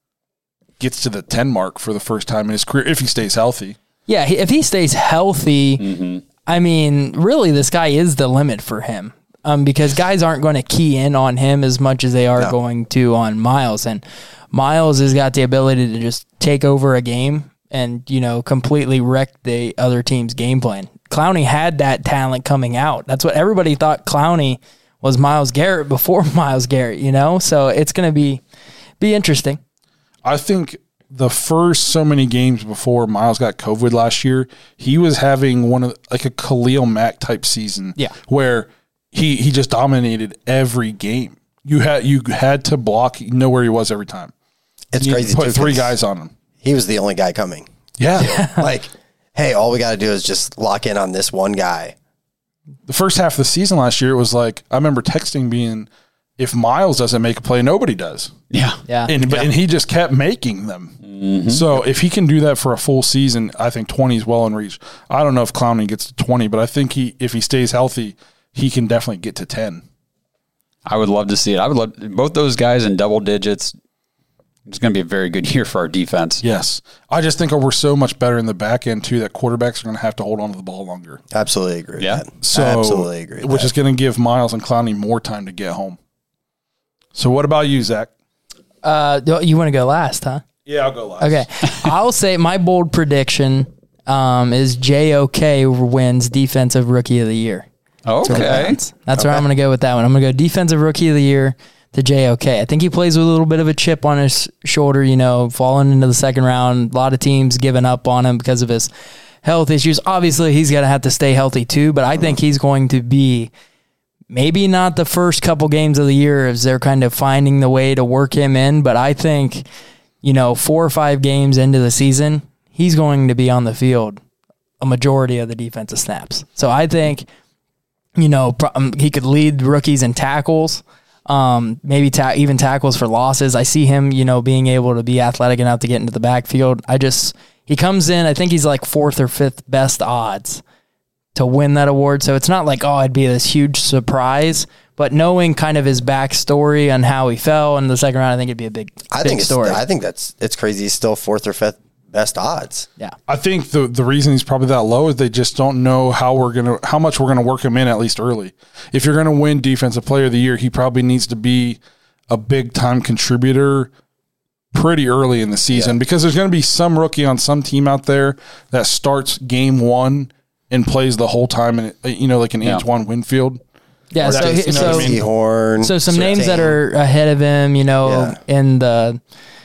C: gets to the ten mark for the first time in his career if he stays healthy.
D: Yeah, he- if he stays healthy,
C: Mm-hmm.
D: I mean, really, this guy is the limit for him. Um, because guys aren't going to key in on him as much as they are
F: No.
D: going to on Miles, and Miles has got the ability to just take over a game and you know completely wreck the other team's game plan. Clowney had that talent coming out. That's what everybody thought. Clowney was Myles Garrett before Myles Garrett, you know. So it's going to be be interesting.
C: I think the first so many games before Miles got COVID last year, he was having one of like a Khalil Mack type season.
D: Yeah.
C: Where he he just dominated every game. You had you had to block, you know where he was every time.
F: It's
C: You
F: crazy.
C: put
F: too,
C: three
F: 'cause
C: guys on him.
F: He was the only guy coming.
C: Yeah.
F: Like, hey, all we got to do is just lock in on this one guy.
C: The first half of the season last year, it was like I remember texting being, if Miles doesn't make a play, nobody does.
E: Yeah.
D: Yeah.
C: And but and he just kept making them. So if he can do that for a full season, I think twenty is well in reach. I don't know if Clowney gets to twenty, but I think he if he stays healthy, he can definitely get to ten.
E: I would love to see it. I would love both those guys in double digits. It's going to be a very good year for our defense.
C: Yes. I just think we're so much better in the back end too that quarterbacks are going to have to hold on to the ball longer.
F: Absolutely agree with
E: Yeah.
F: that.
C: So
F: Absolutely agree with
C: which
F: that.
C: is going to give Miles and Clowney more time to get home. So what about you, Zach?
D: Uh, you want to go last, huh?
C: Yeah, I'll go last.
D: Okay. I'll say my bold prediction um, is J O K wins Defensive Rookie of the Year.
E: Okay.
D: That's, that's where I'm going to go with that one. I'm going to go Defensive Rookie of the Year to J O K. I think he plays with a little bit of a chip on his shoulder, you know, falling into the second round. A lot of teams giving up on him because of his health issues. Obviously, he's going to have to stay healthy too, but I think he's going to be maybe not the first couple games of the year as they're kind of finding the way to work him in, but I think, you know, four or five games into the season, he's going to be on the field a majority of the defensive snaps. So I think, you know, pro- um, he could lead rookies in tackles, um, maybe ta- even tackles for losses. I see him, you know, being able to be athletic enough to get into the backfield. I just, he comes in, I think he's like fourth or fifth best odds to win that award. So it's not like, oh, it'd be this huge surprise, but knowing kind of his backstory on how he fell in the second round, I think it'd be a big,
F: I
D: big
F: think it's,
D: story.
F: I think that's it's crazy. He's still fourth or fifth best odds.
D: yeah.
C: I think the the reason he's probably that low is they just don't know how we're gonna how much we're gonna work him in at least early. If you're gonna win Defensive Player of the Year, he probably needs to be a big time contributor pretty early in the season because there's gonna be some rookie on some team out there that starts game one and plays the whole time, and you know, like an
E: Yeah.
C: Antoine Winfield.
D: Yeah.
C: Or
D: So,
C: that-
D: he-
C: you know what
D: so,
C: I mean?
F: Horn.
D: so some names that are ahead of him, you know,
F: Yeah.
D: in the,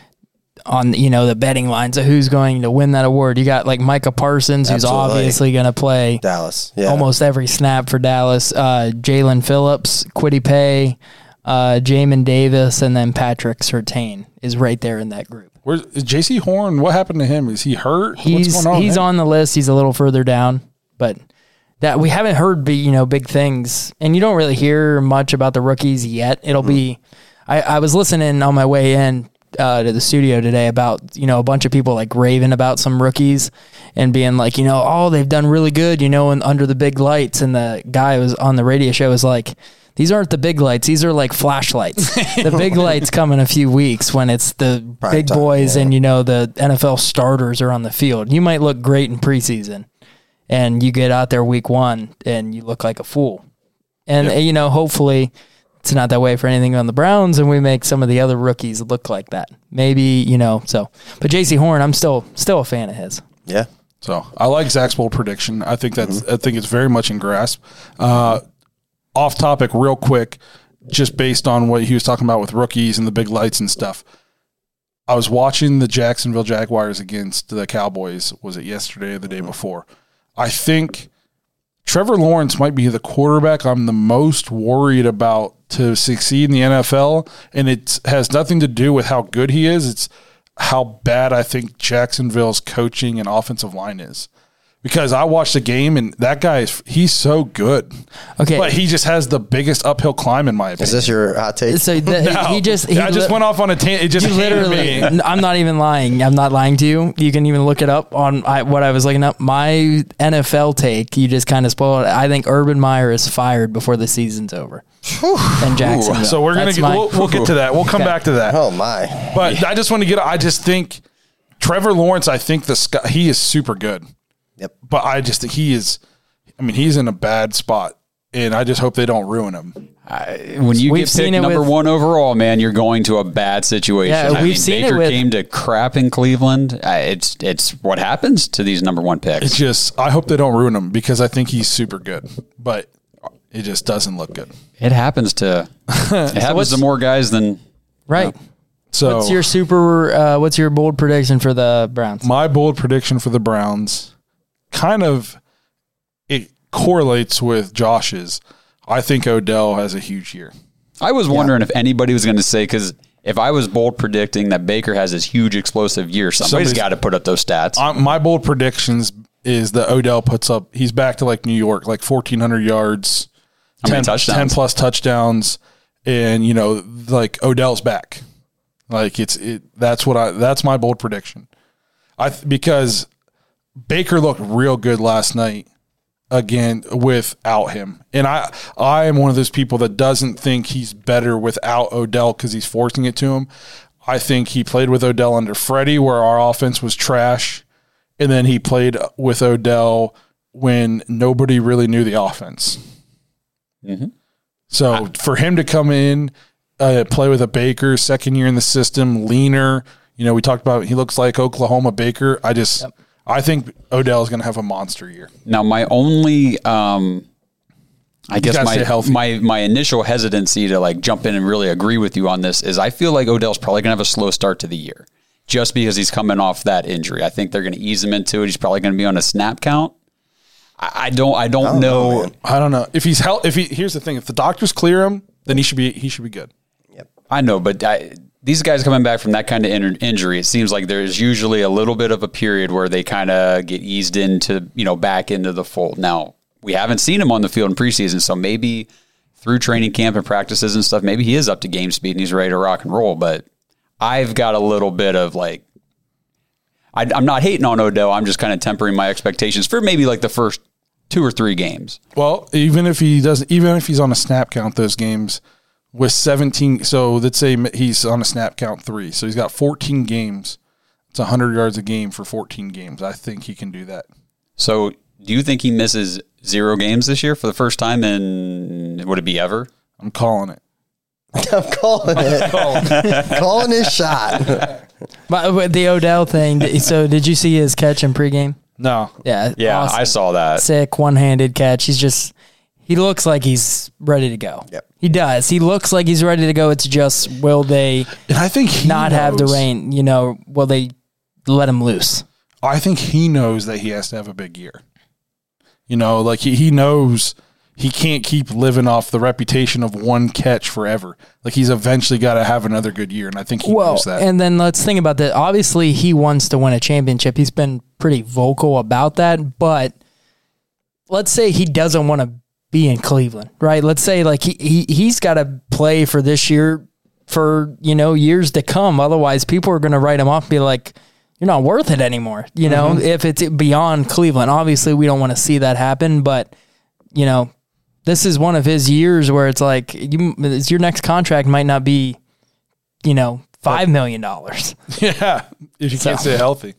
D: on, you know, the betting lines of who's going to win that award. You got like Micah Parsons, who's
F: Absolutely.
D: obviously going to play
F: Dallas. Yeah.
D: almost every snap for Dallas. Uh, Jalen Phillips, Kwity Paye, uh, Jamin Davis, and then Patrick Surtain is right there in that group.
C: Where's is J C Horn? What happened to him? Is he hurt?
D: He's
C: What's going on?
D: he's
C: man?
D: on the list. He's a little further down, but that we haven't heard big, you know, big things, and you don't really hear much about the rookies yet. It'll
C: Mm.
D: be. I, I was listening on my way in uh, to the studio today about, you know, a bunch of people like raving about some rookies and being like, you know, oh, they've done really good, you know, and under the big lights. And the guy was on the radio show was like, these aren't the big lights. These are like flashlights. The big lights come in a few weeks when it's the
F: Prime
D: big
F: time,
D: boys
F: yeah.
D: and, you know, the N F L starters are on the field. You might look great in preseason and you get out there week one and you look like a fool. And,
C: Yep.
D: you know, hopefully it's not that way for anything on the Browns and we make some of the other rookies look like that. Maybe, you know, so. But J C Horn, I'm still still a fan of his.
F: Yeah.
C: So I like Zach's bold prediction. I think that's I think it's very much in grasp. Uh, off topic, real quick, just based on what he was talking about with rookies and the big lights and stuff. I was watching the Jacksonville Jaguars against the Cowboys. Was it yesterday or the day before? I think Trevor Lawrence might be the quarterback I'm the most worried about to succeed in the N F L, and it has nothing to do with how good he is. It's how bad I think Jacksonville's coaching and offensive line is. Because I watched the game, and that guy, is he's so good.
D: Okay.
C: But he just has the biggest uphill climb, in my opinion.
F: Is this your hot take?
D: So the,
C: No.
D: he just he
C: I just
D: li-
C: went off on a tangent. It just
D: you
C: came to
D: literally.
C: me.
D: I'm not even lying. I'm not lying to you. You can even look it up on I, what I was looking up. My N F L take. You just kind of spoiled it. I think Urban Meyer is fired before the season's over. And Jacksonville.
C: So we're gonna
D: That's
C: get,
D: my-
C: we'll, we'll get to that. We'll come
D: Okay.
C: back to that.
F: Oh, my.
C: But I just want to get. I just think Trevor Lawrence. I think the sky, he is super good.
F: Yep.
C: But I just think he is. I mean, he's in a bad spot, and I just hope they don't ruin him.
E: I, when you
D: We've
E: get
D: seen
E: picked
D: it
E: number
D: with-
E: one overall, man, you're going to a bad situation.
D: Yeah,
E: I
D: we've
E: mean,
D: seen it
E: Baker
D: with-
E: came to crap in Cleveland. Uh, it's it's what happens to these number one picks.
C: It's just I hope they don't ruin him because I think he's super good, but it just doesn't look good.
E: It happens to it happens
D: what's-
E: to more guys than
D: right.
C: So
D: What's your super? Uh, what's your bold prediction for the Browns?
C: my bold prediction for the Browns kind of it correlates with Josh's. I think Odell has a huge year.
E: I was wondering if anybody was going to say, because if I was bold predicting that Baker has this huge explosive year, somebody's
C: Somebody's-
E: got to put up those stats.
C: Um, my bold predictions is that Odell puts up. He's back to like New York, like fourteen hundred yards,
E: How many
C: ten,
E: touchdowns?
C: ten plus touchdowns, and you know, like Odell's back. Like it's it. That's what I. That's my bold prediction. I th- because Baker looked real good last night again without him, and I I am one of those people that doesn't think he's better without Odell because he's forcing it to him. I think he played with Odell under Freddie, where our offense was trash, and then he played with Odell when nobody really knew the offense.
E: Mm-hmm.
C: So for him to come in, uh, play with a Baker, second year in the system, leaner. You know, we talked about he looks like Oklahoma Baker. I just, yep. I think Odell is going to have a monster year.
E: Now, my only, um, I guess
C: gotta stay
E: my
C: healthy.
E: my my initial hesitancy to like jump in and really agree with you on this is I feel like Odell's probably going to have a slow start to the year, just because he's coming off that injury. I think they're going to ease him into it. He's probably going to be on a snap count. I, I don't, I don't,
F: I don't
E: know.
F: know, man.
C: I don't know if he's hel- If he here's the thing: if the doctors clear him, then he should be he should be good.
E: I know, but I, these guys coming back from that kind of in- injury, it seems like there's usually a little bit of a period where they kind of get eased into, you know, back into the fold. Now, we haven't seen him on the field in preseason, so maybe through training camp and practices and stuff, maybe he is up to game speed and he's ready to rock and roll. But I've got a little bit of like, I, I'm not hating on Odell. I'm just kind of tempering my expectations for maybe like the first two or three games.
C: Well, even if he doesn't, even if he's on a snap count, those games with seventeen. So let's say he's on a snap count three. So he's got fourteen games. It's one hundred yards a game for fourteen games. I think he can do that.
E: So do you think he misses zero games this year for the first time in, would it be ever?
C: I'm calling it.
F: I'm calling it. calling his shot.
D: But with the Odell thing, d- so did you see his catch in pregame?
C: No.
D: Yeah.
E: Yeah,
D: awesome.
E: I saw that.
D: Sick, one-handed catch. He's just, he looks like he's ready to go.
F: Yep.
D: He does. He looks like he's ready to go. It's just, will they
C: And I think he
D: not have the
C: knows-
D: rain? You know, will they let him loose?
C: I think he knows that he has to have a big year. You know, like he, he knows he can't keep living off the reputation of one catch forever. Like he's eventually got to have another good year, and I think he
D: Well,
C: knows that.
D: and then let's think about that. Obviously, he wants to win a championship. He's been pretty vocal about that, but let's say he doesn't want to be in Cleveland, right? Let's say like he, he he's got to play for this year for, you know, years to come. Otherwise, people are going to write him off and be like, you're not worth it anymore. You know,
C: Mm-hmm.
D: if it's beyond Cleveland, obviously we don't want to see that happen, but you know, this is one of his years where it's like you, your next contract might not be, you know, five million dollars.
C: Yeah, if you can't
D: So-
C: stay healthy.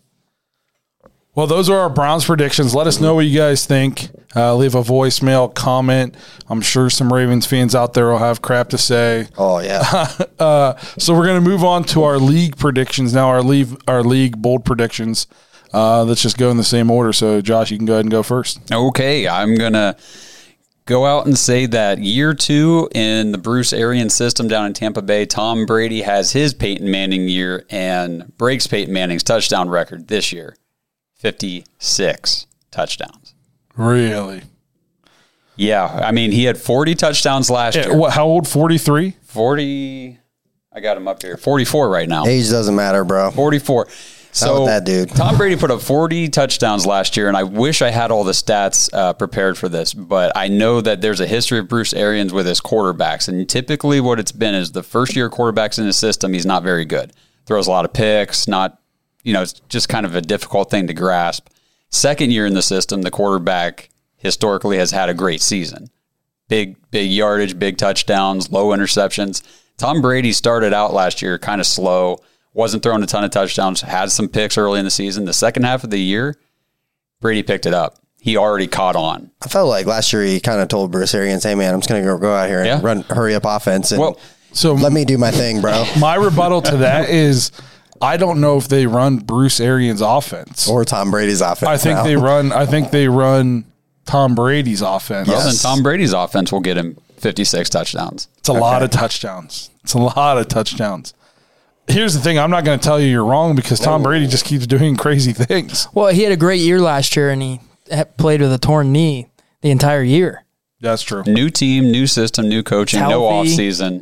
C: Well, those are our Browns predictions. Let us know what you guys think. Uh, leave a voicemail, comment. I'm sure some Ravens fans out there will have crap to say.
F: Oh, yeah.
C: Uh, so we're going to move on to our league predictions now. Our league, our league bold predictions. Uh, let's just go in the same order. So, Josh, you can go ahead and go first.
E: Okay, I'm going to go out and say that year two in the Bruce Arians system down in Tampa Bay, Tom Brady has his Peyton Manning year and breaks Peyton Manning's touchdown record this year. fifty-six touchdowns.
C: Really?
E: Yeah. I mean, he had forty touchdowns last
C: Yeah,
E: year.
C: what, how old? forty-three?
E: forty. I got him up here. forty-four right now.
F: Age doesn't matter, bro.
E: forty-four. So
F: with that dude.
E: Tom Brady put up forty touchdowns last year, and I wish I had all the stats uh, prepared for this, but I know that there's a history of Bruce Arians with his quarterbacks, and typically what it's been is the first year quarterbacks in his system, he's not very good. Throws a lot of picks, not, you know, it's just kind of a difficult thing to grasp. Second year in the system, the quarterback historically has had a great season. Big, big yardage, big touchdowns, low interceptions. Tom Brady started out last year kind of slow, wasn't throwing a ton of touchdowns, had some picks early in the season. The second half of the year, Brady picked it up. He already caught on.
F: I felt like last year he kind of told Bruce Arians, hey, man, I'm just going to go, go out here and
E: Yeah.
F: run, hurry up offense and
E: Well,
C: So
F: let me do my thing, bro.
C: my rebuttal to that is I don't know if they run Bruce Arians' offense.
F: Or Tom Brady's offense.
C: I think
F: now.
C: they run. I think they run Tom Brady's offense.
E: Well, then Tom Brady's offense will get him fifty-six touchdowns.
C: It's a lot of touchdowns. It's a lot of touchdowns. Here's the thing. I'm not going to tell you you're wrong because Tom Brady just keeps doing crazy things.
D: Well, he had a great year last year, and he had played with a torn knee the entire year.
C: That's true.
E: New team, new system, new coaching, no
D: Healthy.
E: offseason.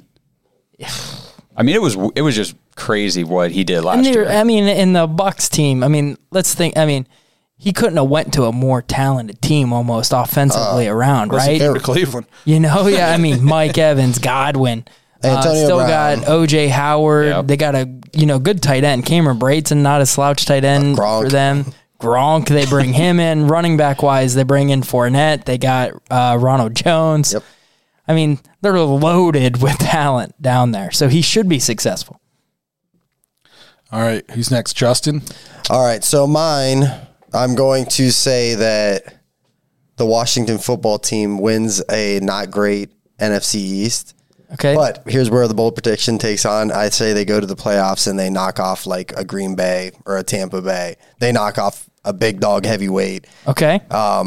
E: I mean, it was it was just crazy what he did last
D: And
E: year.
D: there- I mean, in the Bucks team, I mean, let's think. I mean, he couldn't have went to a more talented team almost offensively around, right?
C: Came to Cleveland.
D: You know, yeah. I mean, Mike Evans, Godwin. Uh,
F: Antonio
D: still
F: Brown.
D: got O J Howard.
E: Yep.
D: They got a you know good tight end. Cameron Brayton, not a slouch tight end
F: Uh, Gronk.
D: for them. Gronk, they bring him in. Running back wise, they bring in Fournette. They got uh, Ronald Jones.
F: Yep.
D: I mean, they're loaded with talent down there, so he should be successful.
C: All right. Who's next? Justin?
F: All right, so mine, I'm going to say that the Washington football team wins a not great N F C East.
D: Okay.
F: But here's where the bold prediction takes on. I'd say they go to the playoffs and they knock off like a Green Bay or a Tampa Bay. They knock off a big dog heavyweight.
D: Okay.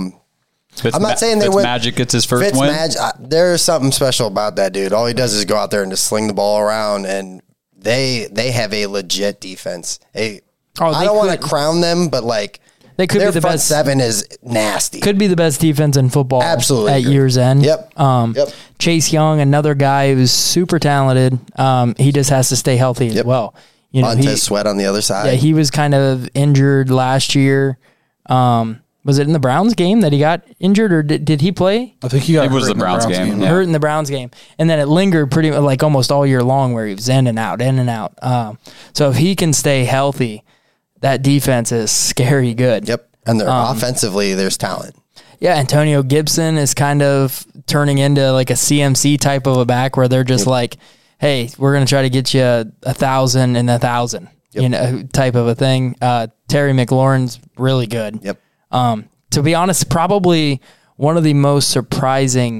E: Fitz
F: I'm not
E: Ma-
F: saying they
E: Fitz
F: win.
E: Magic gets his first
F: Fitz
E: win.
F: Mag- I, there's something special about that dude. All he does is go out there and just sling the ball around, and they they have a legit defense. A,
D: Oh,
F: I
D: they
F: don't want to
D: could-
F: crown them, but like
D: They could
F: their
D: be the
F: front
D: best.
F: seven is nasty.
D: Could be the best defense in football.
F: Absolutely
D: at
F: agree.
D: year's end.
F: Yep.
D: Um,
F: Yep.
D: Chase Young, another guy who's super talented. Um, he just has to stay healthy as
F: Yep.
D: well. You know,
F: Montez
D: he,
F: Sweat on the other side.
D: yeah, he was kind of injured last year. Um, was it in the Browns game that he got injured, or did, did he play?
C: I think he got
E: It was
C: hurt
E: the
C: in
E: Browns game, yeah.
D: Hurt in the Browns game, and then it lingered pretty much like almost all year long, where he was in and out, in and out. Um, so if he can stay healthy, that defense is scary good.
F: Yep. And they're
D: Um,
F: offensively, there's talent.
D: Yeah, Antonio Gibson is kind of turning into like a C M C type of a back where they're just like, hey, we're going to try to get you a, a thousand and a thousand, you know, type of a thing. Uh, Terry McLaurin's really good.
F: Yep.
D: Um, to be honest, probably one of the most surprising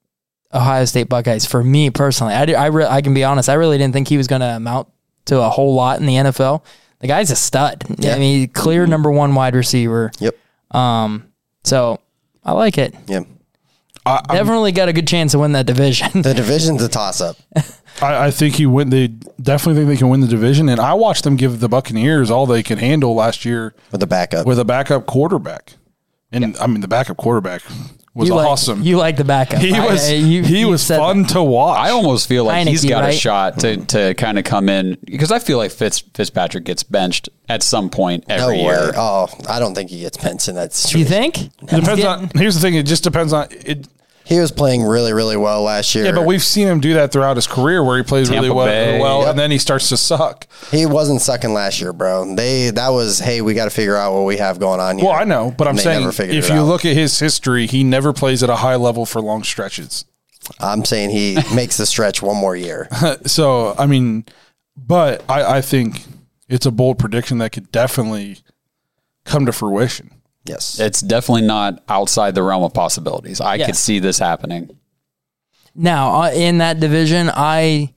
D: Ohio State Buckeyes for me personally. I, I, re- I can be honest, I really didn't think he was going to amount to a whole lot in the N F L. The guy's a stud.
F: Yeah.
D: I mean, clear number one wide receiver.
F: Yep.
D: Um, so I like it.
F: Yeah.
C: I, I'm-
D: Definitely got a good chance to win that division.
F: The division's a toss up.
C: I, I think he win. They definitely think they can win the division, and I watched them give the Buccaneers all they could handle last year
F: With the backup.
C: with a backup quarterback. And I mean, the backup quarterback was
D: you like,
C: awesome.
D: You like the backup.
C: he
D: I-
C: was
D: I- you-
C: he
D: you
C: was
D: said
C: fun to watch.
E: I almost feel like he's
D: Heineke,
E: got
D: right?
E: a shot to, to kind of come in because I feel like Fitz Fitzpatrick gets benched at some point
F: no
E: every
F: way.
E: year.
F: Oh, I don't think he gets benched in that
D: You
F: situation.
D: think?
C: It depends on. Here's the thing. It just depends on it.
F: He was playing really, really well last year.
C: Yeah, but we've seen him do that throughout his career, where he plays really
E: Tampa
C: well,
E: Bay.
C: well
F: Yep.
C: and then he starts to suck.
F: He wasn't sucking last year, bro. They that was hey, we got to figure out what we have going on here.
C: Well, I know, but I'm
F: And they
C: saying
F: never figured
C: if
F: it
C: you
F: out.
C: look at his history, he never plays at a high level for long stretches.
F: I'm saying he makes the stretch one more year.
C: So, I mean, but I, I think it's a bold prediction that could definitely come to fruition.
F: Yes.
E: It's definitely not outside the realm of possibilities. I
D: Yes.
E: could see this happening.
D: Now, uh, in that division, I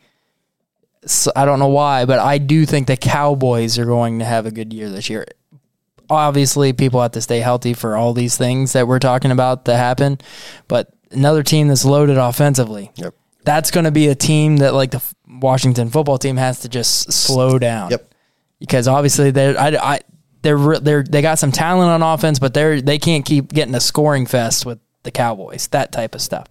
D: s- I don't know why, but I do think the Cowboys are going to have a good year this year. Obviously, people have to stay healthy for all these things that we're talking about to happen, but another team that's loaded offensively.
F: Yep.
D: That's going to be a team that, like the f- Washington football team, has to just slow down.
F: Yep.
D: Because obviously, they I, I they're re- they're they got some talent on offense, but they're they can't keep getting a scoring fest with the Cowboys. That type of stuff.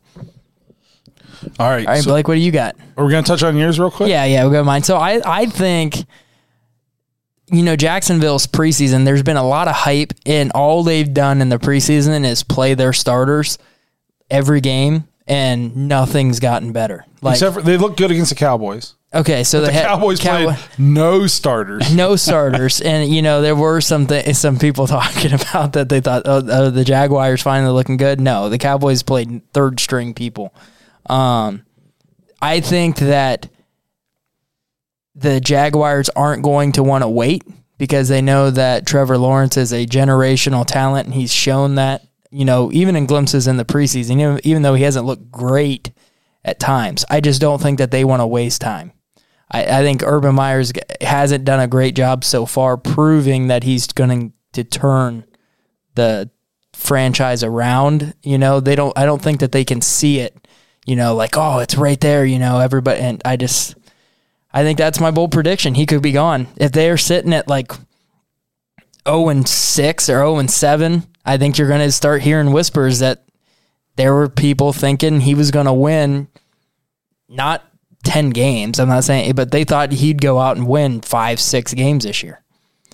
C: All right,
D: All right,
C: so
D: Blake, what do you got?
C: are we going to touch on yours real quick?
D: Yeah, yeah, we'll go mine. So I I think, you know, Jacksonville's preseason, there's been a lot of hype, and all they've done in the preseason is play their starters every game, and nothing's gotten better. Like,
C: Except for they look good against the Cowboys.
D: okay, so
C: The
D: they had
C: Cowboys
D: Cow-
C: played no starters.
D: no starters, and you know there were some th- some people talking about that they thought, oh, oh, the Jaguars finally looking good. No, the Cowboys played third string people. Um, I think that the Jaguars aren't going to want to wait because they know that Trevor Lawrence is a generational talent, and he's shown that, you know, even in glimpses in the preseason, even, even though he hasn't looked great at times. I just don't think that they want to waste time. I, I think Urban Meyer's hasn't done a great job so far proving that he's going to turn the franchise around. You know, they don't. I don't think that they can see it. You know, like, oh, it's right there. You know, everybody. And I just, I think that's my bold prediction. He could be gone if they're sitting at like zero and six or zero and seven. I think you're going to start hearing whispers that there were people thinking he was going to win, not ten games. I'm not saying, but they thought he'd go out and win five, six games this year.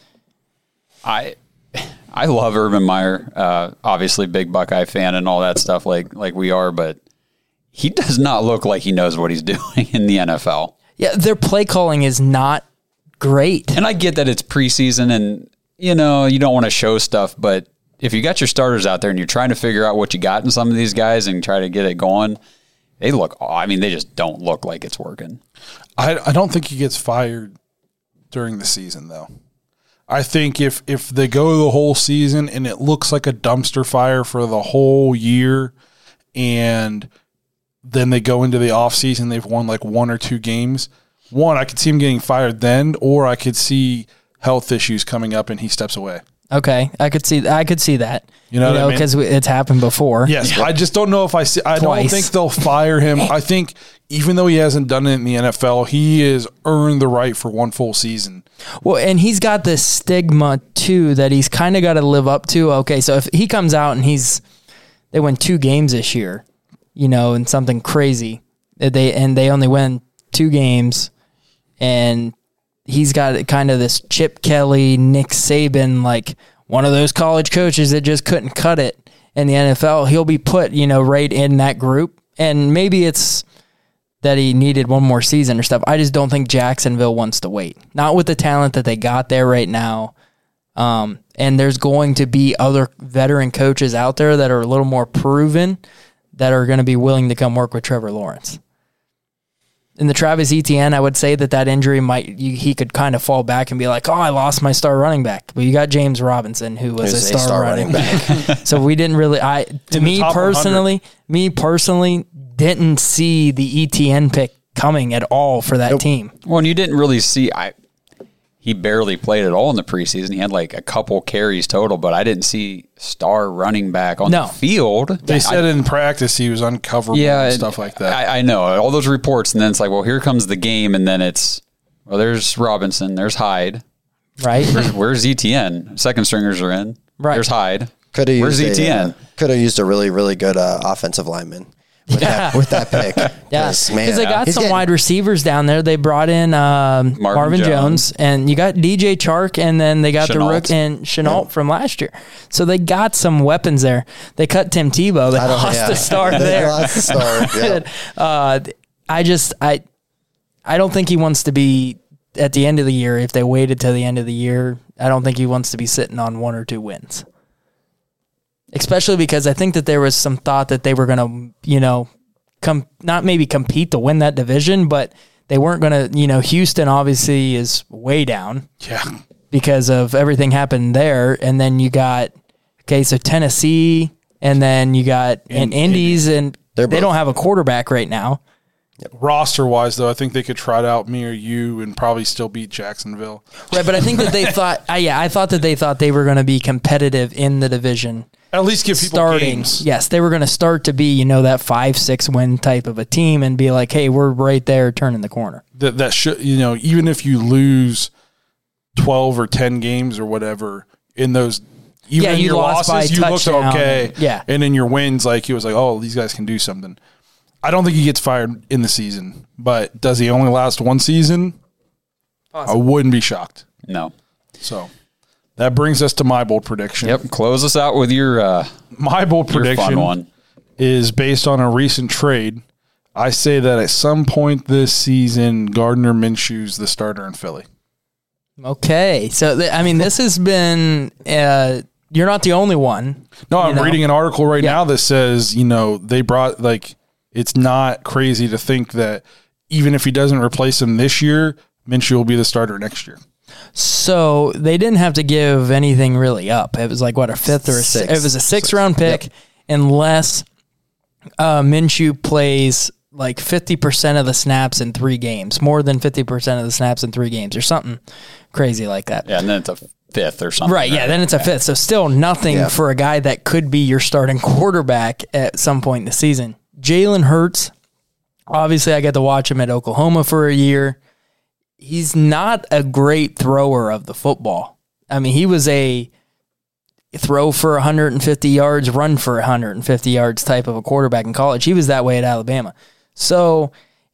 E: I I love Urban Meyer. Uh, obviously, big Buckeye fan and all that stuff, like like we are. But he does not look like he knows what he's doing in the N F L.
D: Yeah, their play calling is not great.
E: And I get that it's preseason, and you know you don't want to show stuff, but if you got your starters out there and you're trying to figure out what you got in some of these guys and try to get it going, they look, I mean, they just don't look like it's working.
C: I, I don't think he gets fired during the season, though. I think if, if they go the whole season and it looks like a dumpster fire for the whole year, and then they go into the offseason, they've won like one or two games, one, I could see him getting fired then, or I could see health issues coming up and he steps away.
D: Okay, I could see I could see that.
C: You know what I mean?
D: Because it's happened before.
C: Yes, I just don't know if I see. I
D: Twice.
C: don't think they'll fire him. I think even though he hasn't done it in the N F L, he has earned the right for one full season.
D: Well, and he's got this stigma too that he's kind of got to live up to. Okay, so if he comes out and he's they win two games this year, you know, and something crazy, they and they only win two games, and he's got kind of this Chip Kelly, Nick Saban, like one of those college coaches that just couldn't cut it in the N F L. He'll be put, you know, right in that group. And maybe it's that he needed one more season or stuff. I just don't think Jacksonville wants to wait. Not with the talent that they got there right now. Um, and there's going to be other veteran coaches out there that are a little more proven that are going to be willing to come work with Trevor Lawrence. In the Travis Etienne, I would say that that injury might, you, he could kind of fall back and be like, oh, I lost my star running back. But you got James Robinson, who was
F: Who's
D: a star,
F: a star
D: running,
F: running
D: back. So we didn't really, I to
C: In the
D: me
C: top
D: personally, me personally didn't see the Etienne pick coming at all for that team.
E: Well, and you didn't really see, I he barely played at all in the preseason. He had like a couple carries total, but I didn't see star running back on
D: No.
E: the field.
C: They
E: I,
C: said in practice he was uncoverable
E: yeah,
C: and stuff like that.
E: I, I know all those reports, and then it's like, well, here comes the game, and then it's, well, there's Robinson, there's Hyde,
D: Right?
E: where's, where's Etienne? Second stringers are in.
D: Right.
E: There's Hyde.
F: Could have
E: Where's
F: used
E: Etienne?
F: A, uh, could have used a really, really good uh, offensive lineman with that with that pick.
D: Yeah,
F: 'Cause,
D: because
F: man,
D: they got
F: he's
D: some
F: getting-
D: wide receivers down there. They brought in um, Marvin,
E: Marvin
D: Jones.
E: Jones.
D: and you got D J Chark, and then they got the
E: Chenault.
D: rook and Chenault from last year. So they got some weapons there. They cut Tim Tebow. They
F: I don't-
D: lost
F: yeah.
D: the star
F: They
D: there.
F: lost the star, yeah.
D: uh, I just I I don't think he wants to be at the end of the year. If they waited till the end of the year, I don't think he wants to be sitting on one or two wins. Especially because I think that there was some thought that they were going to, you know, come not maybe compete to win that division, but they weren't going to, you know, Houston obviously is way down
C: yeah.
D: because of everything happened there. And then you got, okay, so Tennessee, and then you got and Indies, and
F: They're
D: they
F: both-
D: don't have a quarterback right now.
C: Roster wise, though, I think they could trot out me or you and probably still beat Jacksonville.
D: Right, but I think that they thought, I, yeah, I thought that they thought they were going to be competitive in the division.
C: At least give people
D: Starting,
C: games.
D: yes, they were going to start to be, you know, that five, six win type of a team and be like, hey, we're right there turning the corner.
C: That that should, you know, even if you lose twelve or ten games or whatever, in those, even
D: Yeah,
C: in
D: you
C: your
D: lost by
C: losses,
D: a
C: you looked
D: touchdown.
C: okay.
D: Yeah.
C: And in your wins, like he was like, oh, these guys can do something. I don't think he gets fired in the season, but does he only last one season? I wouldn't be shocked.
E: No.
C: So that brings us to my bold prediction.
E: Yep. Close us out with your uh,
C: My bold
E: your
C: prediction
E: fun one.
C: is based on a recent trade. I say that at some point this season, Gardner Minshew's the starter in Philly.
D: Okay. So, th- I mean, this has been, uh, you're not the only one.
C: No, I'm
D: know?
C: reading an article right
D: Yeah.
C: now that says, you know, they brought, like, it's not crazy to think that even if he doesn't replace him this year, Minshew will be the starter next year.
D: So they didn't have to give anything really up. It was like, what, a fifth or a
F: Six.
D: six? It was a six, round pick
F: Yep.
D: unless uh, Minshew plays like fifty percent of the snaps in three games, more than fifty percent of the snaps in three games or something crazy like that.
E: Yeah, and then it's a fifth or something.
D: Right, yeah, then it's a fifth. So still nothing
F: Yeah.
D: for a guy that could be your starting quarterback at some point in the season. Jalen Hurts, obviously I got to watch him at Oklahoma for a year. He's not a great thrower of the football. I mean, he was a throw for one hundred fifty yards, run for one hundred fifty yards type of a quarterback in college. He was that way at Alabama. So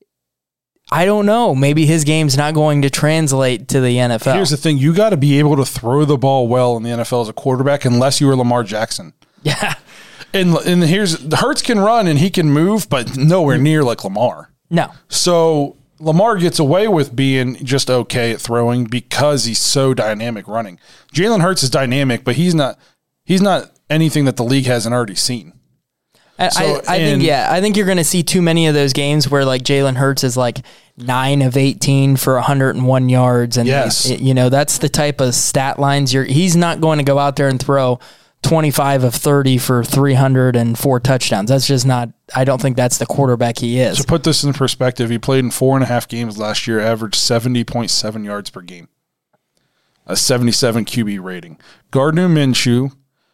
D: I don't know. Maybe his game's not going to translate to the N F L.
C: Here's the thing. You got to be able to throw the ball well in the N F L as a quarterback unless you were Lamar Jackson.
D: Yeah.
C: And, and here's, Hurts can run and he can move, but nowhere near like Lamar.
D: No.
C: So Lamar gets away with being just okay at throwing because he's so dynamic running. Jalen Hurts is dynamic, but he's not he's not anything that the league hasn't already seen.
D: I,
C: So,
D: I, I
C: and-
D: think, yeah, I think you're going to see too many of those games where like Jalen Hurts is like nine of eighteen for one hundred one yards. And,
C: Yes.
D: you know, that's the type of stat lines you're, he's not going to go out there and throw twenty-five of thirty for three hundred four touchdowns. That's just not, I don't think that's the quarterback he is.
C: To put this in perspective, he played in four and a half games last year, averaged seventy point seven yards per game, a seventy-seven Q B rating. Gardner Minshew,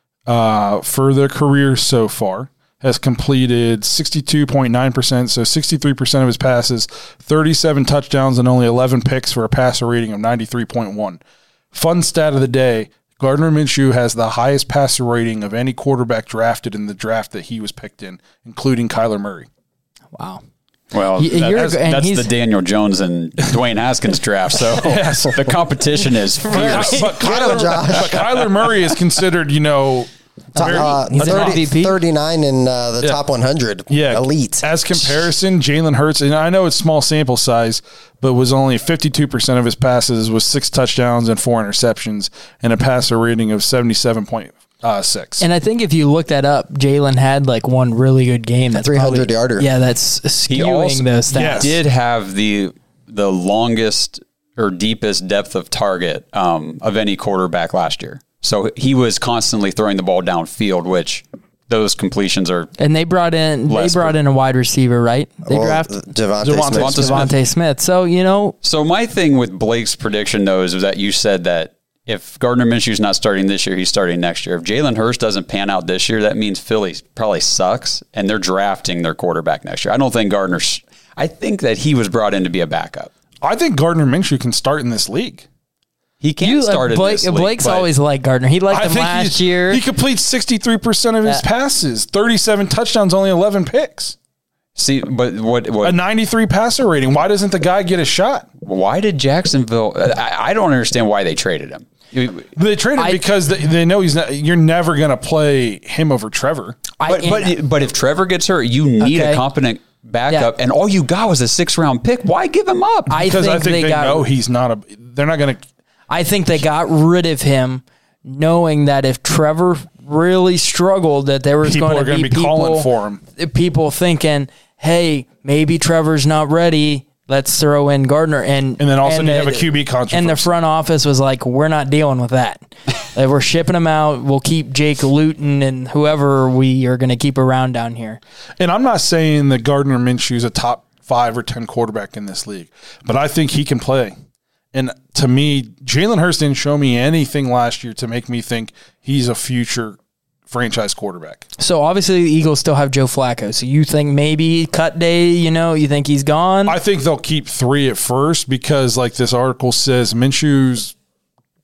C: uh, for their career so far, has completed sixty-two point nine percent, so sixty-three percent of his passes, thirty-seven touchdowns, and only eleven picks for a passer rating of ninety-three point one. Fun stat of the day, Gardner Minshew has the highest passer rating of any quarterback drafted in the draft that he was picked in, including Kyler Murray.
D: Wow.
E: Well,
D: Y-
E: that-
D: you're-
E: that's,
D: and
E: that's
D: he's-
E: the Daniel Jones and Dwayne Haskins draft. So the competition is fierce.
C: But Kyler,
F: Josh.
C: but Kyler Murray is considered, you know, very-
F: Uh,
D: He's an
F: thirty,
D: M V P.
F: thirty-nine in uh, the
C: Yeah.
F: top one hundred.
C: yeah,
F: Elite.
C: As comparison, Jalen Hurts, and I know it's small sample size, but was only fifty-two percent of his passes with six touchdowns and four interceptions and a passer rating of seventy-seven point six.
D: And I think if you look that up, Jalen had like one really good game. That's
F: three hundred
D: probably-
F: yarder.
D: Yeah, that's skewing
E: also-
D: those stats.
C: Yes.
E: Did have the the longest or deepest depth of target um, of any quarterback last year. So he was constantly throwing the ball downfield, which those completions are
D: And they brought in
E: Less
D: they brought in a wide receiver, right? They
F: Well,
D: drafted
F: Devontae
C: Devontae
F: Smith.
E: Devontae Smith.
D: Devontae Smith. So, you know,
E: So my thing with Blake's prediction, though, is that you said that if Gardner Minshew's not starting this year, he's starting next year. If Jalen Hurts doesn't pan out this year, that means Philly probably sucks, and they're drafting their quarterback next year. I don't think Gardner's – I think that he was brought in to be a backup.
C: I think Gardner Minshew can start in this league.
E: He can't
D: you, uh,
E: start in
D: Blake,
E: this league,
D: Blake's
E: but
D: always liked Gardner. He liked
C: I
D: him
C: think
D: last
C: he's-
D: year.
C: He completes sixty-three percent of his
D: Yeah.
C: passes, thirty-seven touchdowns, only eleven picks,
E: See, but what,
C: a
E: what
C: ninety-three passer rating. Why doesn't the guy get a shot?
E: why did Jacksonville – I, I don't understand why they traded him.
C: They traded
D: I-
C: because they, they know he's not. You're never going to play him over Trevor.
D: I-
E: But, but, but if Trevor gets hurt, you need
D: Okay.
E: a competent backup,
D: Yeah.
E: and all you got was a six-round pick. Why give him up?
D: I
C: Because
D: think,
C: I think
D: they,
C: they,
D: got
C: know he's not a. They're not going to.
D: I think they got rid of him knowing that if Trevor really struggled that there was
C: People
D: going
C: are
D: to
C: gonna
D: be,
C: be calling
D: people,
C: for him.
D: people thinking, hey, maybe Trevor's not ready. Let's throw in Gardner. And
C: And then all of a sudden you have a
D: the-
C: Q B controversy.
D: And the front office was like, we're not dealing with that. Like, we're shipping him out. We'll keep Jake Luton and whoever we are going to keep around down here.
C: And I'm not saying that Gardner Minshew is a top five or ten quarterback in this league, but I think he can play. And to me, Jalen Hurts didn't show me anything last year to make me think he's a future franchise quarterback.
D: So obviously the Eagles still have Joe Flacco. So you think maybe cut day, you know, you think he's gone?
C: I think they'll keep three at first because, like this article says, Minshew's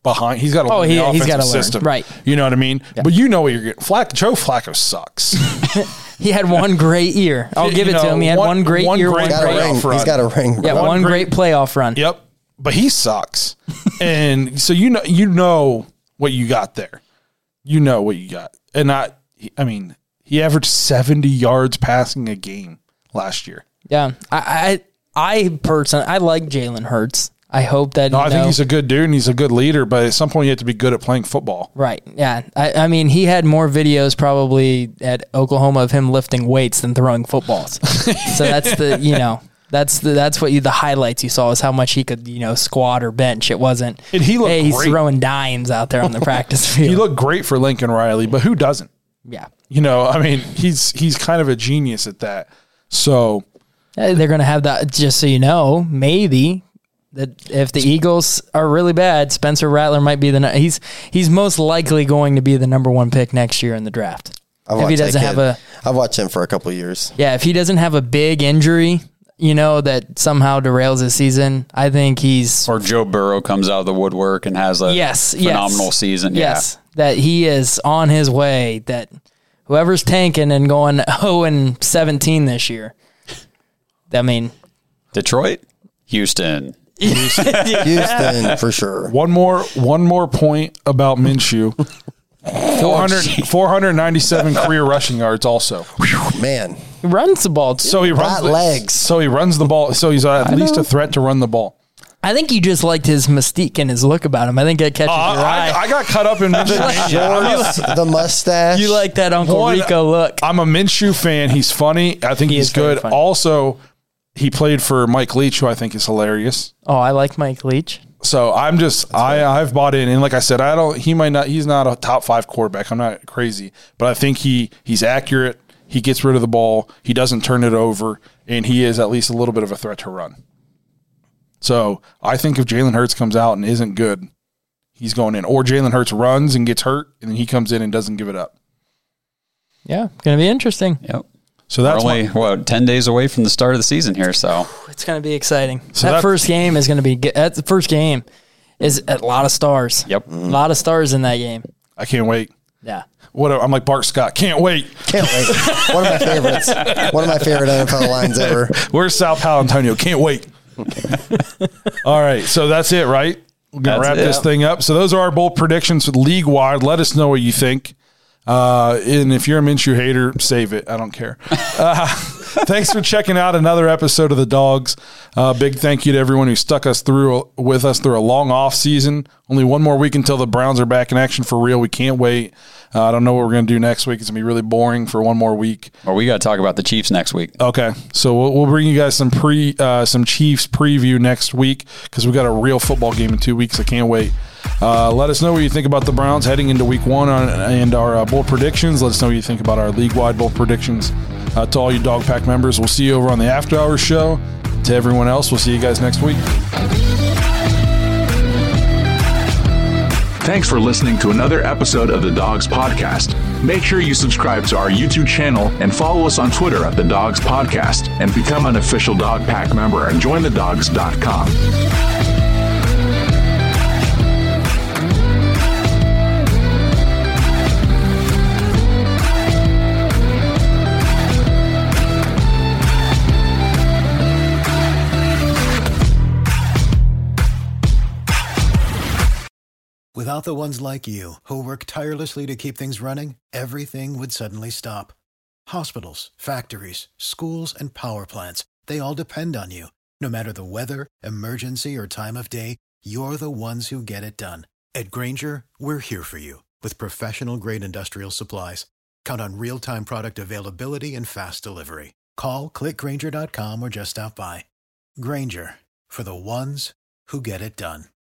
C: behind. He's got to
D: Oh,
C: learn
D: he-
C: the
D: he's
C: offensive
D: gotta learn,
C: system.
D: right.
C: You know what I mean? But you know what you're getting. Flack, Joe Flacco sucks.
D: He had one great year. I'll
C: You
D: give it
C: know,
D: to him. He had
C: one-
D: one, great
C: one
D: year,
C: great
D: one
F: Got a
D: great.
C: playoff
F: ring. He's got a ring.
D: Yeah,
C: one
D: one,
C: great-
D: great playoff run.
C: Yep. But he sucks. And so you know you know what you got there. You know what you got. And I I mean, he averaged seventy yards passing a game last year.
D: Yeah, I, I, I personally, I like Jalen Hurts. I hope that.
C: No,
D: you
C: I think
D: know-
C: he's a good dude and he's a good leader, but at some point you have to be good at playing football.
D: Right. Yeah. I, I mean, he had more videos probably at Oklahoma of him lifting weights than throwing footballs. So that's the, you know, that's the, that's what you, the highlights you saw is how much he could, you know, squat or bench. It wasn't,
C: And he looked
D: hey, he's
C: great.
D: throwing dimes out there on the practice field.
C: He looked great for Lincoln Riley, but who doesn't?
D: yeah.
C: You know, I mean, he's he's kind of a genius at that. So
D: Uh, They're going to have that, just so you know, maybe that if the Eagles are really bad, Spencer Rattler might be the, nu- he's, he's most likely going to be the number one pick next year in the draft.
F: I've
D: If he
F: watched that
D: doesn't have
F: kid.
D: a,
F: I've watched him for a couple of years.
D: Yeah, if he doesn't have a big injury, you know, that somehow derails his season, I think he's
E: Or Joe Burrow comes out of the woodwork and has a
D: yes,
E: phenomenal
D: yes,
E: season.
D: Yes, that he is on his way. That whoever's tanking and going oh and seventeen this year. I mean,
E: Yeah. Detroit, Houston.
F: Houston for sure.
C: one more one more point about Minshew. four hundred, four hundred ninety-seven career rushing yards also.
F: Man,
D: he runs the ball too.
C: So he runs
F: Got
C: the,
F: legs.
C: So he runs the ball. So he's at least a threat to run the ball.
D: I think you just liked his mystique and his look about him. I think that catches
C: Uh,
D: your
C: I,
D: eye.
C: I got caught up in Minshew.
F: Shorts, the mustache.
D: You like that Uncle
C: One,
D: Rico look.
C: I'm a Minshew fan. He's funny. I think
D: He
C: he's
D: is very
C: good.
D: funny.
C: Also, he played for Mike Leach, who I think is hilarious.
D: Oh, I like Mike Leach.
C: So I'm just I I've bought in, and like I said, I don't. He might not. He's not a top five quarterback. I'm not crazy, but I think he he's accurate. He gets rid of the ball. He doesn't turn it over, and he is at least a little bit of a threat to run. So I think if Jalen Hurts comes out and isn't good, he's going in. Or Jalen Hurts runs and gets hurt, and then he comes in and doesn't give it up.
D: Yeah, going to be interesting.
E: Yep.
C: So
E: We're
C: that's
E: only,
C: my,
E: what, ten days away from the start of the season here. So
D: It's going to be exciting.
C: So
D: that
C: that-
D: first game is going to be good. That's the first game is a lot of stars.
E: Yep.
D: A lot of stars in that game.
C: I can't wait.
D: Yeah.
C: What I'm like Bart Scott. Can't wait.
F: Can't wait. One of my favorites. One of my favorite N F L lines ever.
C: Where's Sal Palantonio? Can't wait. All right, so that's it, right? We're gonna
E: That's
C: wrap
E: it.
C: this thing up. So those are our bold predictions league wide. Let us know what you think. Uh, and if you're a Minshew hater, save it. I don't care. Uh, thanks for checking out another episode of the Dogs. Uh, big thank you to everyone who stuck us through with us through a long off season. Only one more week until the Browns are back in action for real. We can't wait. Uh, I don't know what we're going to do next week. It's going to be really boring for one more week.
E: well, we got to talk about the Chiefs next week.
C: Okay, so we'll, we'll bring you guys some pre uh, some Chiefs preview next week because we got a real football game in two weeks. I can't wait. Uh, let us know what you think about the Browns heading into Week One on, and our uh, bold predictions. Let us know what you think about our league wide bold predictions. Uh, to all you Dog Pack members, we'll see you over on the After Hours show. To everyone else, we'll see you guys next week.
G: Thanks for listening to another episode of the Dogs Podcast. Make sure you subscribe to our YouTube channel and follow us on Twitter at the Dogs Podcast and become an official Dog Pack member at join the dogs dot com.
H: Without the ones like you, who work tirelessly to keep things running, everything would suddenly stop. Hospitals, factories, schools, and power plants, they all depend on you. No matter the weather, emergency, or time of day, you're the ones who get it done. At Grainger, we're here for you with professional-grade industrial supplies. Count on real-time product availability and fast delivery. Call, click Grainger dot com, or just stop by. Grainger, for the ones who get it done.